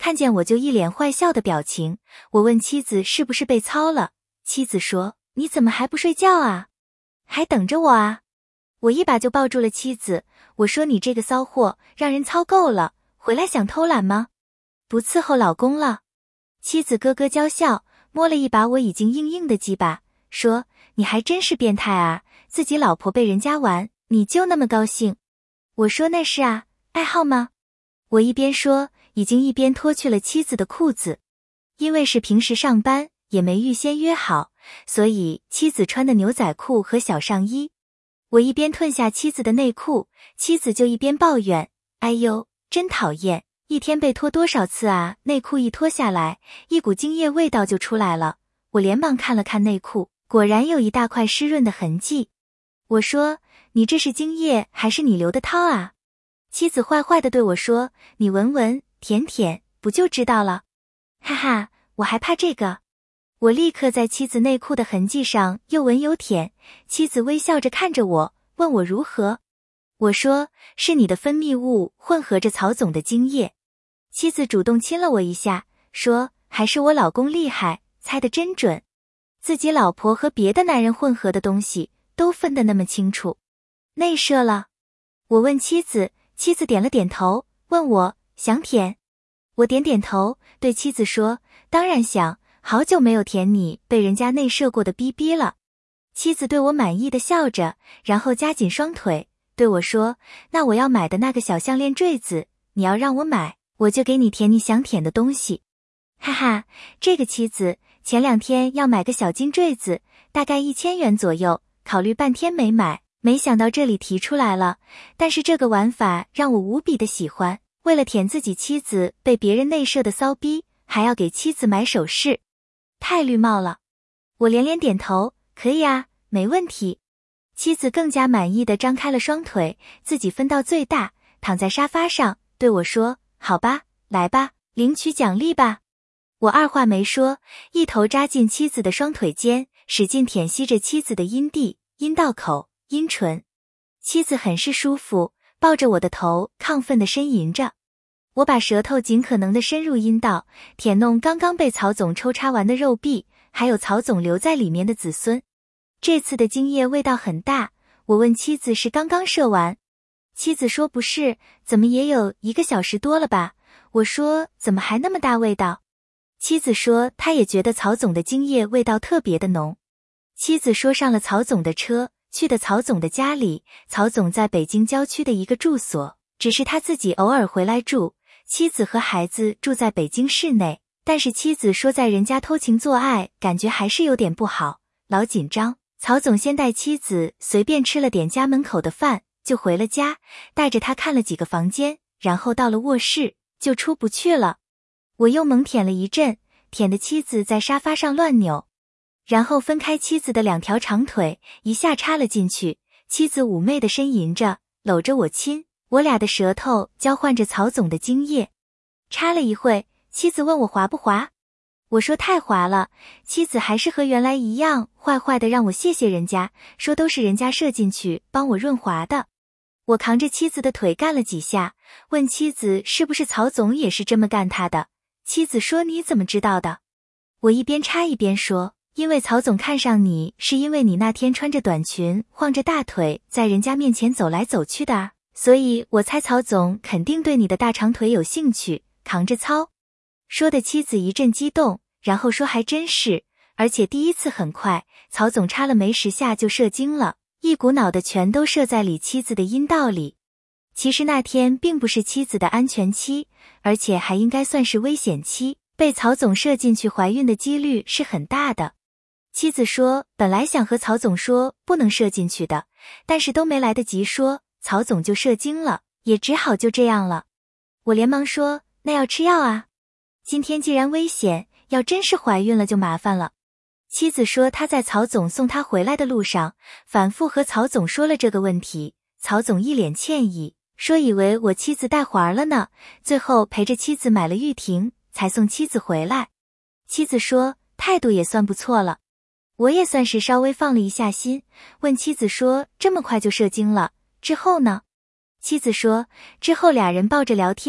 看见我就一脸坏笑的表情。我问妻子是不是被操了，妻子说，你怎么还不睡觉啊？还等着我啊？我一把就抱住了妻子，我说你这个骚货，让人操够了，回来想偷懒吗？不伺候老公了？妻子咯咯娇笑，摸了一把我已经硬硬的鸡巴，说，你还真是变态啊，自己老婆被人家玩，你就那么高兴？我说那是啊，爱好吗？我一边说，已经一边脱去了妻子的裤子。因为是平时上班，也没预先约好，所以妻子穿的牛仔裤和小上衣。我一边褪下妻子的内裤，妻子就一边抱怨，哎呦，真讨厌，一天被脱多少次啊，内裤一脱下来，一股精液味道就出来了。我连忙看了看内裤，果然有一大块湿润的痕迹。我说，你这是精液还是你流的汤啊？妻子坏坏地对我说，你闻闻，舔舔，不就知道了。哈哈，我还怕这个。我立刻在妻子内裤的痕迹上又闻又舔，妻子微笑着看着我，问我如何。我说，是你的分泌物混合着曹总的精液。妻子主动亲了我一下，说，还是我老公厉害，猜得真准。自己老婆和别的男人混合的东西都分得那么清楚。内射了？我问妻子，妻子点了点头，问我想舔。我点点头，对妻子说，当然想，好久没有舔你被人家内射过的逼逼了。妻子对我满意的笑着，然后夹紧双腿，对我说，那我要买的那个小项链坠子，你要让我买，我就给你舔你想舔的东西。哈哈，这个妻子前两天要买个小金坠子，大概一千元左右，考虑半天没买，没想到这里提出来了，但是这个玩法让我无比的喜欢，为了舔自己妻子被别人内射的骚逼，还要给妻子买首饰，太绿帽了。我连连点头，可以啊，没问题。妻子更加满意地张开了双腿，自己分到最大，躺在沙发上，对我说，好吧，来吧，领取奖励吧。我二话没说，一头扎进妻子的双腿间，使劲舔吸着妻子的阴蒂、阴道口、阴唇。妻子很是舒服，抱着我的头，亢奋地呻吟着。我把舌头尽可能地深入阴道，舔弄刚刚被曹总抽插完的肉壁，还有曹总留在里面的子孙。这次的精液味道很大，我问妻子是刚刚射完。妻子说不是，怎么也有一个小时多了吧？我说怎么还那么大味道？妻子说她也觉得曹总的精液味道特别的浓。妻子说上了曹总的车，去的曹总的家里，曹总在北京郊区的一个住所，只是他自己偶尔回来住，妻子和孩子住在北京市内，但是妻子说在人家偷情做爱，感觉还是有点不好，老紧张。曹总先带妻子随便吃了点家门口的饭，就回了家，带着他看了几个房间，然后到了卧室，就出不去了。我又猛舔了一阵，舔的妻子在沙发上乱扭，然后分开妻子的两条长腿，一下插了进去，妻子妩媚地呻吟着，搂着我亲，我俩的舌头交换着曹总的精液。插了一会，妻子问我滑不滑，我说太滑了，妻子还是和原来一样，坏坏的让我谢谢人家，说都是人家射进去帮我润滑的。我扛着妻子的腿干了几下，问妻子是不是曹总也是这么干他的。妻子说你怎么知道的？我一边插一边说，因为曹总看上你，是因为你那天穿着短裙，晃着大腿，在人家面前走来走去的啊，所以我猜曹总肯定对你的大长腿有兴趣，扛着操。说的妻子一阵激动，然后说还真是，而且第一次很快，曹总插了没十下就射精了，一股脑的全都射在李妻子的阴道里。其实那天并不是妻子的安全期，而且还应该算是危险期，被曹总射进去怀孕的几率是很大的。妻子说本来想和曹总说不能射进去的，但是都没来得及说，曹总就射精了，也只好就这样了。我连忙说那要吃药啊，今天既然危险，要真是怀孕了就麻烦了。妻子说她在曹总送她回来的路上，反复和曹总说了这个问题，曹总一脸歉意，说以为我妻子带环了呢，最后陪着妻子买了玉婷，才送妻子回来。妻子说态度也算不错了，我也算是稍微放了一下心，问妻子说这么快就射精了，之后呢？妻子说之后俩人抱着聊天，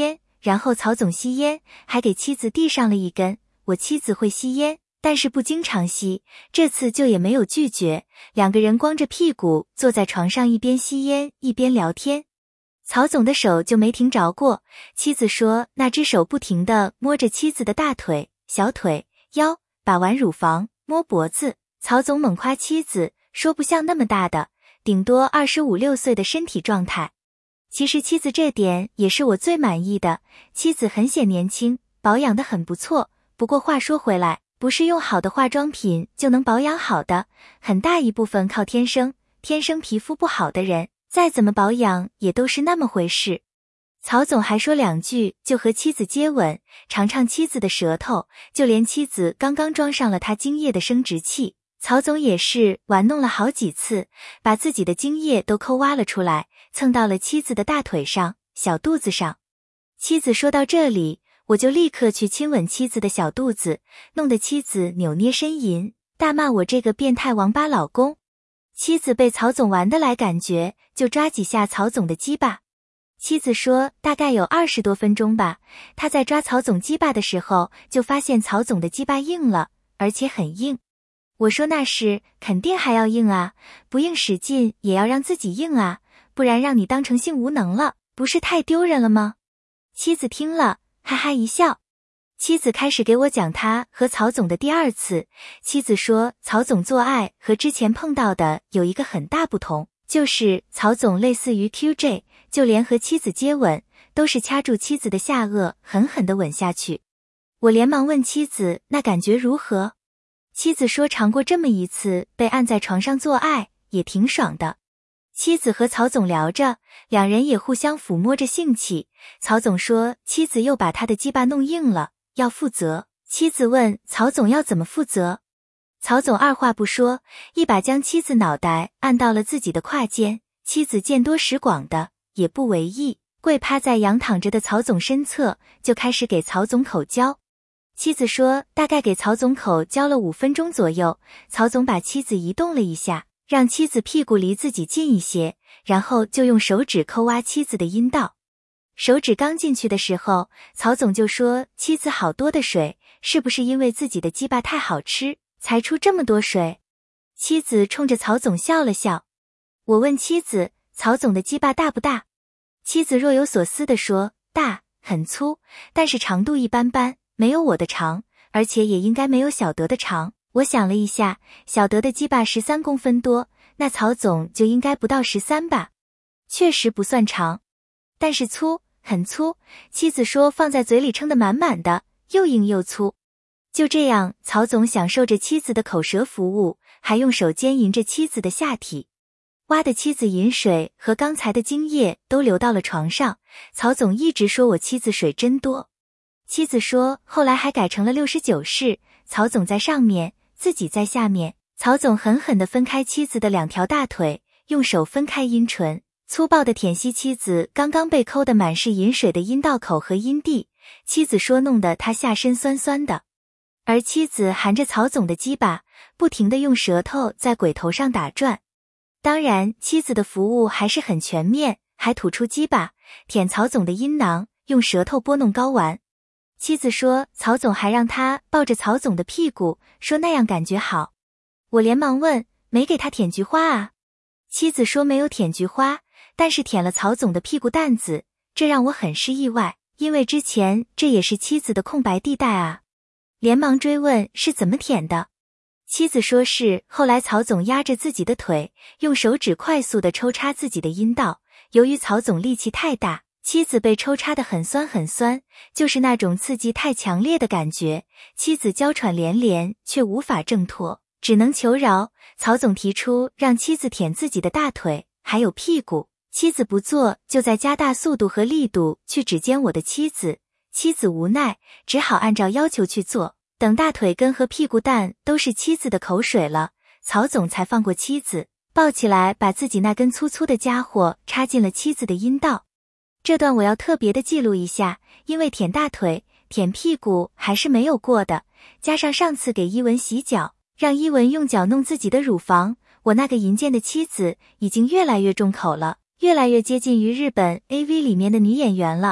然后曹总吸烟，还给妻子递上了一根。我妻子会吸烟，但是不经常吸，这次就也没有拒绝，两个人光着屁股坐在床上，一边吸烟一边聊天。曹总的手就没停着过，妻子说那只手不停地摸着妻子的大腿、小腿、腰，把玩乳房，摸脖子。曹总猛夸妻子，说不像那么大的，顶多二十五六岁的身体状态。其实妻子这点也是我最满意的，妻子很显年轻，保养得很不错。不过话说回来，不是用好的化妆品就能保养好的，很大一部分靠天生，天生皮肤不好的人，再怎么保养也都是那么回事。曹总还说两句就和妻子接吻，尝尝妻子的舌头，就连妻子刚刚装上了他精液的生殖器，曹总也是玩弄了好几次，把自己的精液都抠挖了出来，蹭到了妻子的大腿上、小肚子上。妻子说到这里，我就立刻去亲吻妻子的小肚子，弄得妻子扭捏呻吟，大骂我这个变态王八老公。妻子被曹总玩得来感觉，就抓几下曹总的鸡巴。妻子说大概有二十多分钟吧，他在抓曹总鸡巴的时候，就发现曹总的鸡巴硬了，而且很硬。我说那是肯定还要硬啊，不硬使劲也要让自己硬啊，不然让你当成性无能了，不是太丢人了吗？妻子听了哈哈一笑。妻子开始给我讲他和曹总的第二次。妻子说曹总做爱和之前碰到的有一个很大不同，就是曹总类似于 Q J， 就连和妻子接吻都是掐住妻子的下颚狠狠地吻下去。我连忙问妻子那感觉如何？妻子说尝过这么一次被按在床上做爱也挺爽的。妻子和曹总聊着，两人也互相抚摸着性器。曹总说妻子又把他的鸡巴弄硬了，要负责。妻子问曹总要怎么负责？曹总二话不说，一把将妻子脑袋按到了自己的胯间。妻子见多识广的，也不为意，跪趴在仰躺着的曹总身侧，就开始给曹总口交。妻子说大概给曹总口交了五分钟左右，曹总把妻子移动了一下，让妻子屁股离自己近一些，然后就用手指抠挖妻子的阴道。手指刚进去的时候，曹总就说妻子好多的水，是不是因为自己的鸡巴太好吃，才出这么多水？妻子冲着曹总笑了笑。我问妻子，曹总的鸡巴大不大？妻子若有所思地说，大，很粗，但是长度一般般，没有我的长，而且也应该没有小德的长。我想了一下，小德的鸡巴十三公分多，那曹总就应该不到十三吧。确实不算长，但是粗，很粗。妻子说放在嘴里撑得满满的，又硬又粗。就这样，曹总享受着妻子的口舌服务，还用手奸淫着妻子的下体。挖的妻子饮水和刚才的精液都流到了床上，曹总一直说我妻子水真多。妻子说后来还改成了六十九式，曹总在上面，自己在下面。曹总狠狠地分开妻子的两条大腿，用手分开阴唇，粗暴地舔吸妻子刚刚被抠得满是饮水的阴道口和阴蒂。妻子说弄得他下身酸酸的，而妻子含着曹总的鸡巴，不停地用舌头在鬼头上打转。当然妻子的服务还是很全面，还吐出鸡巴，舔曹总的阴囊，用舌头拨弄睾丸。妻子说曹总还让他抱着曹总的屁股，说那样感觉好。我连忙问，没给他舔菊花啊？妻子说没有舔菊花，但是舔了曹总的屁股蛋子，这让我很是意外，因为之前这也是妻子的空白地带啊。连忙追问是怎么舔的。妻子说是后来曹总压着自己的腿，用手指快速地抽插自己的阴道，由于曹总力气太大，妻子被抽插得很酸很酸，就是那种刺激太强烈的感觉，妻子娇喘连连，却无法挣脱，只能求饶。曹总提出让妻子舔自己的大腿，还有屁股，妻子不做，就在加大速度和力度去指尖我的妻子。妻子无奈，只好按照要求去做。等大腿根和屁股蛋都是妻子的口水了，曹总才放过妻子，抱起来把自己那根粗粗的家伙插进了妻子的阴道。这段我要特别的记录一下，因为舔大腿、舔屁股还是没有过的，加上上次给伊文洗脚，让伊文用脚弄自己的乳房，我那个淫贱的妻子已经越来越重口了，越来越接近于日本 A V 里面的女演员了。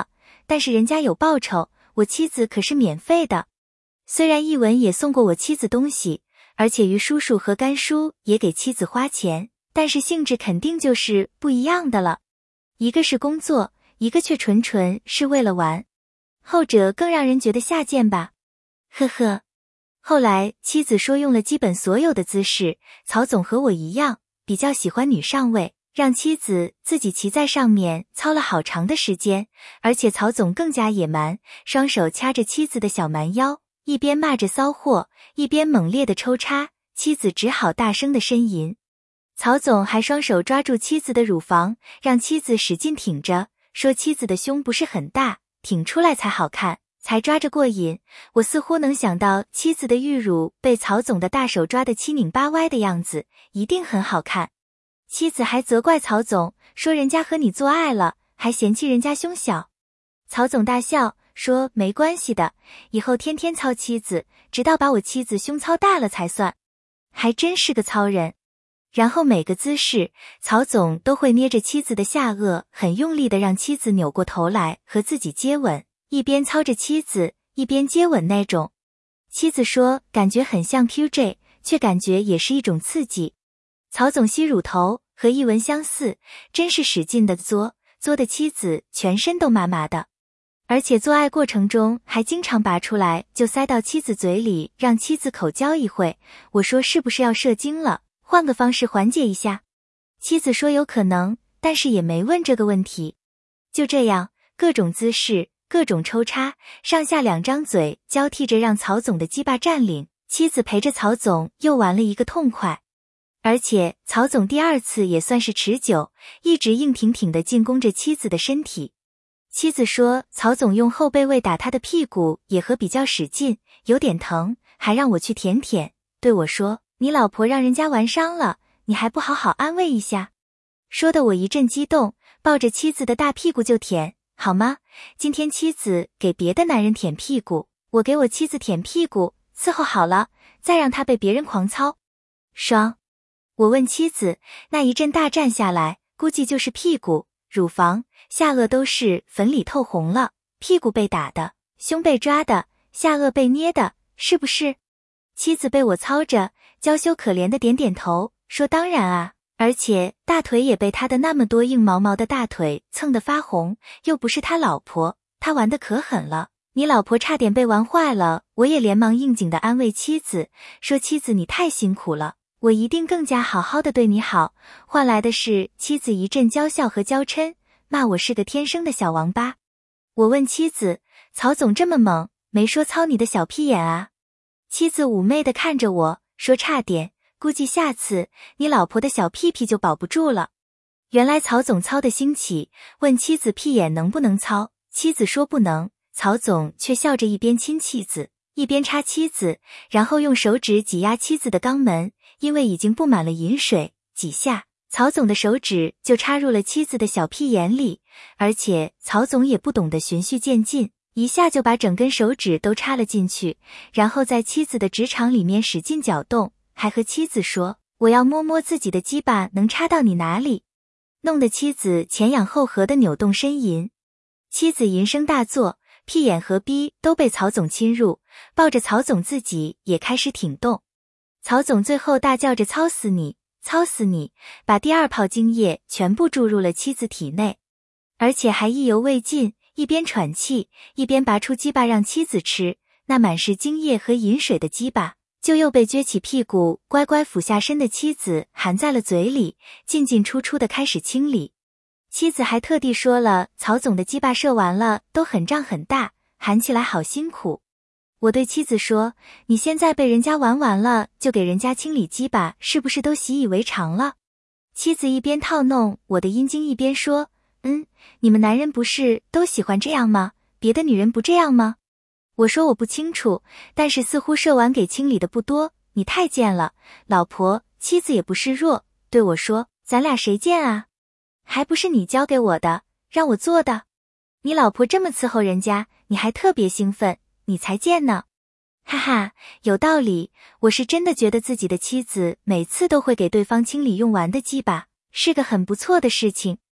但是人家有报酬，我妻子可是免费的。虽然一文也送过我妻子东西，而且于叔叔和干叔也给妻子花钱，但是性质肯定就是不一样的了。一个是工作，一个却纯纯是为了玩，后者更让人觉得下贱吧。呵呵。后来妻子说用了基本所有的姿势，曹总和我一样，比较喜欢女上位，让妻子自己骑在上面操了好长的时间，而且曹总更加野蛮，双手掐着妻子的小蛮腰，一边骂着骚货，一边猛烈的抽插，妻子只好大声的呻吟。曹总还双手抓住妻子的乳房，让妻子使劲挺着，说妻子的胸不是很大，挺出来才好看，才抓着过瘾。我似乎能想到妻子的玉乳被曹总的大手抓得七拧八歪的样子，一定很好看。妻子还责怪曹总，说人家和你做爱了，还嫌弃人家胸小。曹总大笑，说没关系的，以后天天操妻子，直到把我妻子胸操大了才算。还真是个操人。然后每个姿势，曹总都会捏着妻子的下颚，很用力地让妻子扭过头来和自己接吻，一边操着妻子，一边接吻那种。妻子说感觉很像 Q J， 却感觉也是一种刺激。曹总吸乳头和一文相似，真是使劲的作，作的妻子全身都麻麻的。而且做爱过程中还经常拔出来就塞到妻子嘴里，让妻子口交一会。我说是不是要射精了，换个方式缓解一下。妻子说有可能，但是也没问这个问题。就这样，各种姿势，各种抽插，上下两张嘴交替着让曹总的鸡巴占领，妻子陪着曹总又玩了一个痛快。而且曹总第二次也算是持久，一直硬挺挺地进攻着妻子的身体。妻子说曹总用后背位打他的屁股也和比较使劲，有点疼，还让我去舔舔，对我说你老婆让人家玩伤了，你还不好好安慰一下。说的我一阵激动，抱着妻子的大屁股就舔，好吗？今天妻子给别的男人舔屁股，我给我妻子舔屁股，伺候好了，再让她被别人狂操。爽。我问妻子，那一阵大战下来，估计就是屁股、乳房、下颚都是粉里透红了，屁股被打的，胸被抓的，下颚被捏的，是不是？妻子被我操着，娇羞可怜的点点头，说当然啊，而且大腿也被他的那么多硬毛毛的大腿蹭得发红，又不是他老婆，他玩得可狠了，你老婆差点被玩坏了。我也连忙应景地安慰妻子，说妻子你太辛苦了，我一定更加好好的对你好。换来的是妻子一阵娇笑和娇嗔，骂我是个天生的小王八。我问妻子，曹总这么猛，没说操你的小屁眼啊？妻子妩媚地看着我，说差点，估计下次你老婆的小屁屁就保不住了。原来曹总操的兴起，问妻子屁眼能不能操，妻子说不能，曹总却笑着一边亲妻子，一边插妻子，然后用手指挤压妻子的肛门，因为已经布满了饮水，几下曹总的手指就插入了妻子的小屁眼里，而且曹总也不懂得循序渐进，一下就把整根手指都插了进去，然后在妻子的直肠里面使劲搅动，还和妻子说我要摸摸自己的鸡巴能插到你哪里，弄得妻子前仰后合的扭动呻吟。妻子淫声大作，屁眼和逼都被曹总侵入，抱着曹总自己也开始挺动。曹总最后大叫着操死你，操死你，把第二泡精液全部注入了妻子体内，而且还意犹未尽，一边喘气，一边拔出鸡巴让妻子吃，那满是精液和饮水的鸡巴，就又被撅起屁股乖乖俯下身的妻子含在了嘴里，进进出出的开始清理。妻子还特地说了，曹总的鸡巴射完了都很胀很大，含起来好辛苦。我对妻子说，你现在被人家玩完了，就给人家清理鸡巴，是不是都习以为常了？妻子一边套弄我的阴茎一边说，嗯，你们男人不是都喜欢这样吗？别的女人不这样吗？我说我不清楚，但是似乎射完给清理的不多，你太贱了，老婆。妻子也不示弱，对我说，咱俩谁贱啊？还不是你教给我的，让我做的。你老婆这么伺候人家，你还特别兴奋，你才贱呢。哈哈，有道理，我是真的觉得自己的妻子每次都会给对方清理用完的鸡巴，是个很不错的事情。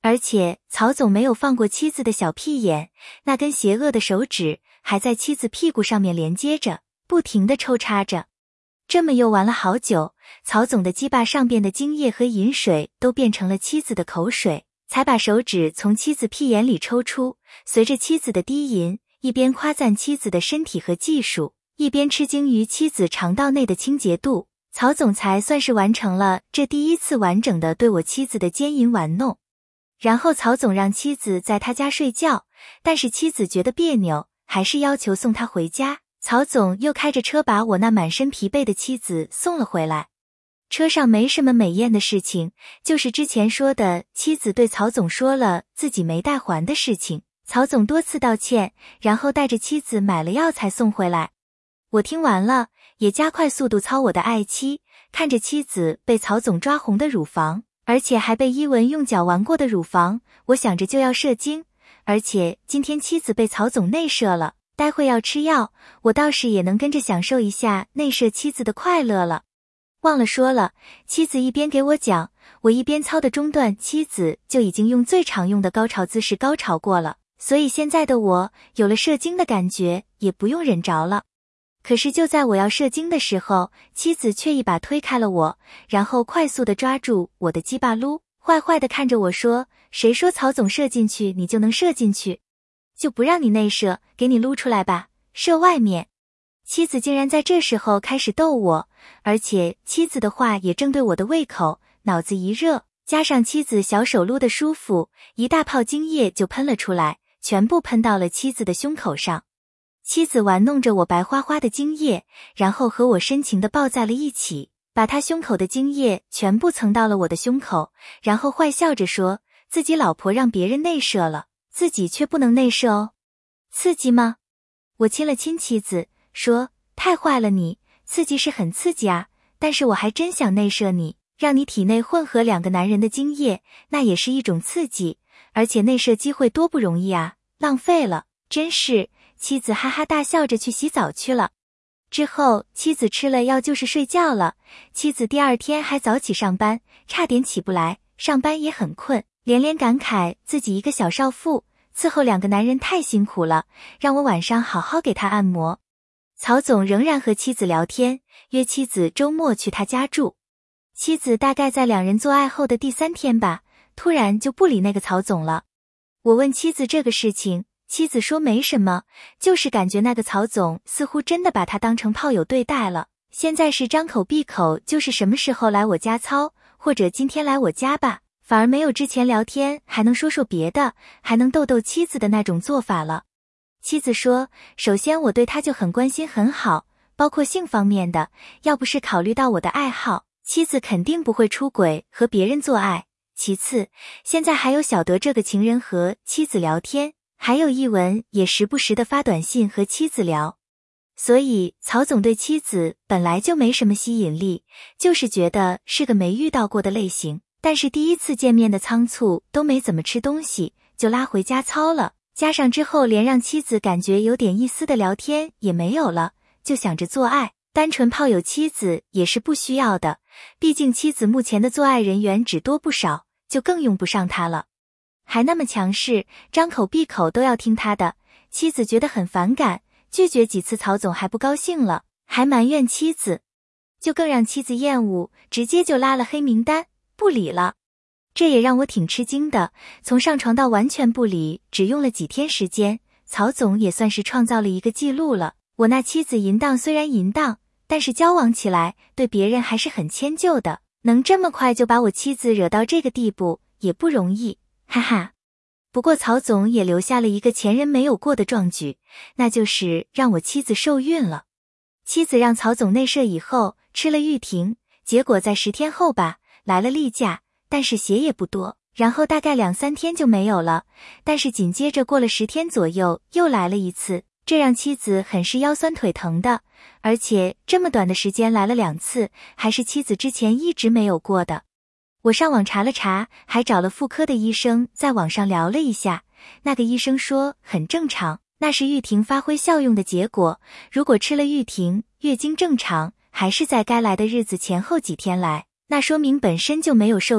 而且曹总没有放过妻子的小屁眼，那根邪恶的手指还在妻子屁股上面连接着，不停地抽插着。这么又玩了好久，曹总的鸡巴上边的精液和饮水都变成了妻子的口水，才把手指从妻子屁眼里抽出。随着妻子的低吟，一边夸赞妻子的身体和技术，一边吃惊于妻子肠道内的清洁度，曹总才算是完成了这第一次完整的对我妻子的奸淫玩弄。然后曹总让妻子在他家睡觉，但是妻子觉得别扭，还是要求送他回家。曹总又开着车把我那满身疲惫的妻子送了回来。车上没什么美艳的事情，就是之前说的妻子对曹总说了自己没带环的事情，曹总多次道歉，然后带着妻子买了药才送回来。我听完了，也加快速度操我的爱妻，看着妻子被曹总抓红的乳房，而且还被伊文用脚玩过的乳房，我想着就要射精，而且今天妻子被曹总内射了，待会要吃药，我倒是也能跟着享受一下内射妻子的快乐了。忘了说了，妻子一边给我讲，我一边操的中段，妻子就已经用最常用的高潮姿势高潮过了，所以现在的我有了射精的感觉，也不用忍着了。可是就在我要射精的时候，妻子却一把推开了我，然后快速地抓住我的鸡巴撸，坏坏地看着我说，谁说曹总射进去你就能射进去？就不让你内射，给你撸出来吧，射外面。妻子竟然在这时候开始逗我，而且妻子的话也正对我的胃口，脑子一热，加上妻子小手撸的舒服，一大泡精液就喷了出来，全部喷到了妻子的胸口上。妻子玩弄着我白花花的精液，然后和我深情地抱在了一起，把她胸口的精液全部蹭到了我的胸口，然后坏笑着说，自己老婆让别人内射了，自己却不能内射哦，刺激吗？我亲了亲妻子，说，太坏了你，刺激是很刺激啊，但是我还真想内射你，让你体内混合两个男人的精液，那也是一种刺激，而且内射机会多不容易啊，浪费了，真是。妻子哈哈大笑着去洗澡去了。之后妻子吃了药就是睡觉了，妻子第二天还早起上班，差点起不来，上班也很困，连连感慨自己一个小少妇伺候两个男人太辛苦了，让我晚上好好给他按摩。曹总仍然和妻子聊天，约妻子周末去他家住。妻子大概在两人做爱后的第三天吧，突然就不理那个曹总了。我问妻子这个事情，妻子说没什么，就是感觉那个曹总似乎真的把他当成炮友对待了，现在是张口闭口就是什么时候来我家操，或者今天来我家吧，反而没有之前聊天还能说说别的，还能逗逗妻子的那种做法了。妻子说，首先我对他就很关心很好，包括性方面的，要不是考虑到我的爱好，妻子肯定不会出轨和别人做爱。其次，现在还有小德这个情人和妻子聊天，还有一文也时不时的发短信和妻子聊，所以曹总对妻子本来就没什么吸引力，就是觉得是个没遇到过的类型，但是第一次见面的仓促都没怎么吃东西，就拉回家操了，加上之后连让妻子感觉有点意思的聊天也没有了，就想着做爱，单纯炮友妻子也是不需要的，毕竟妻子目前的做爱人员只多不少，就更用不上他了。还那么强势，张口闭口都要听他的，妻子觉得很反感，拒绝几次曹总还不高兴了，还埋怨妻子，就更让妻子厌恶，直接就拉了黑名单，不理了。这也让我挺吃惊的，从上床到完全不理，只用了几天时间，曹总也算是创造了一个记录了。我那妻子淫荡虽然淫荡，但是交往起来对别人还是很迁就的，能这么快就把我妻子惹到这个地步，也不容易。哈哈，不过曹总也留下了一个前人没有过的壮举，那就是让我妻子受孕了。妻子让曹总内射以后吃了毓婷，结果在十天后吧来了例假，但是血也不多，然后大概两三天就没有了，但是紧接着过了十天左右又来了一次，这让妻子很是腰酸腿疼的，而且这么短的时间来了两次，还是妻子之前一直没有过的。我上网查了查，还找了妇科的医生在网上聊了一下，那个医生说很正常，那是毓婷发挥效用的结果，如果吃了毓婷，月经正常，还是在该来的日子前后几天来，那说明本身就没有受孕，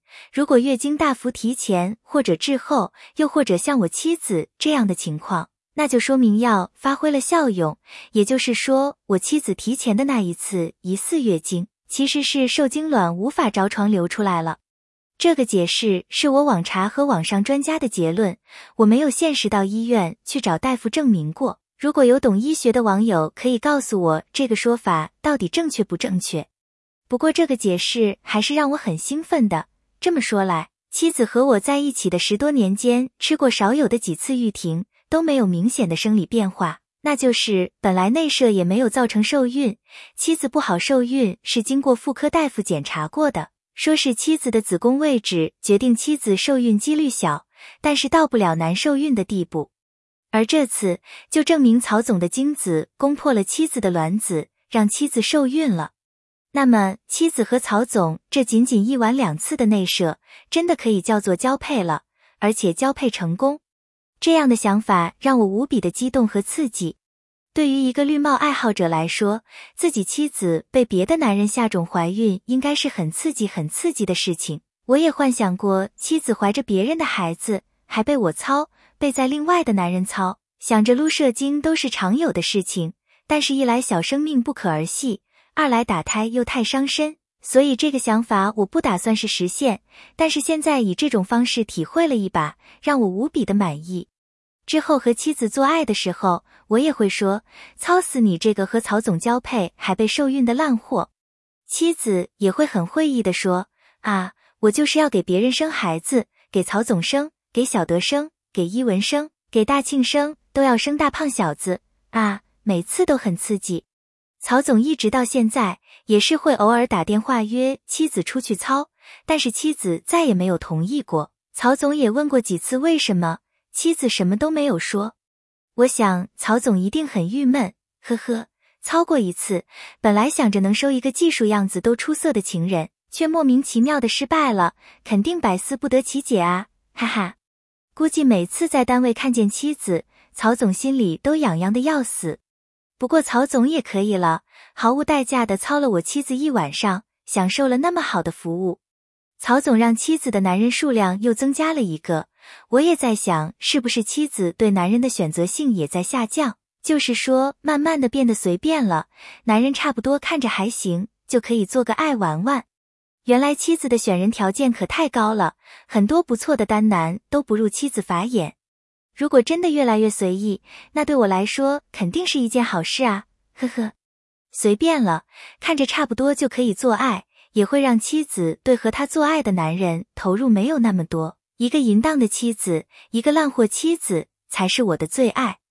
如果月经大幅提前或者滞后，又或者像我妻子这样的情况，那就说明药发挥了效用，也就是说，我妻子提前的那一次疑似月经，其实是受精卵无法着床流出来了。这个解释是我网查和网上专家的结论，我没有现实到医院去找大夫证明过。如果有懂医学的网友可以告诉我这个说法到底正确不正确。不过这个解释还是让我很兴奋的。这么说来，妻子和我在一起的十多年间吃过少有的几次玉婷，都没有明显的生理变化，那就是本来内射也没有造成受孕，妻子不好受孕是经过妇科大夫检查过的，说是妻子的子宫位置决定妻子受孕几率小，但是到不了难受孕的地步。而这次就证明曹总的精子攻破了妻子的卵子，让妻子受孕了。那么妻子和曹总这仅仅一晚两次的内射，真的可以叫做交配了，而且交配成功。这样的想法让我无比的激动和刺激。对于一个绿帽爱好者来说，自己妻子被别的男人下种怀孕应该是很刺激很刺激的事情。我也幻想过妻子怀着别人的孩子，还被我操，被在另外的男人操，想着撸射精都是常有的事情，但是一来小生命不可儿戏，二来打胎又太伤身，所以这个想法我不打算是实现，但是现在以这种方式体会了一把，让我无比的满意。之后和妻子做爱的时候，我也会说，操死你这个和曹总交配还被受孕的烂货。妻子也会很会意地说，啊，我就是要给别人生孩子，给曹总生，给小德生，给伊文生，给大庆生，都要生大胖小子啊，每次都很刺激。曹总一直到现在也是会偶尔打电话约妻子出去操，但是妻子再也没有同意过。曹总也问过几次为什么，妻子什么都没有说。我想曹总一定很郁闷，呵呵，操过一次，本来想着能收一个技术样子都出色的情人，却莫名其妙的失败了，肯定百思不得其解啊，哈哈。估计每次在单位看见妻子，曹总心里都痒痒的要死。不过曹总也可以了，毫无代价的操了我妻子一晚上，享受了那么好的服务。曹总让妻子的男人数量又增加了一个，我也在想，是不是妻子对男人的选择性也在下降，就是说慢慢的变得随便了，男人差不多看着还行，就可以做个爱玩玩。原来妻子的选人条件可太高了，很多不错的单男都不入妻子法眼。如果真的越来越随意，那对我来说肯定是一件好事啊，呵呵。随便了，看着差不多就可以做爱，也会让妻子对和他做爱的男人投入没有那么多。一个淫荡的妻子，一个烂货妻子，才是我的最爱。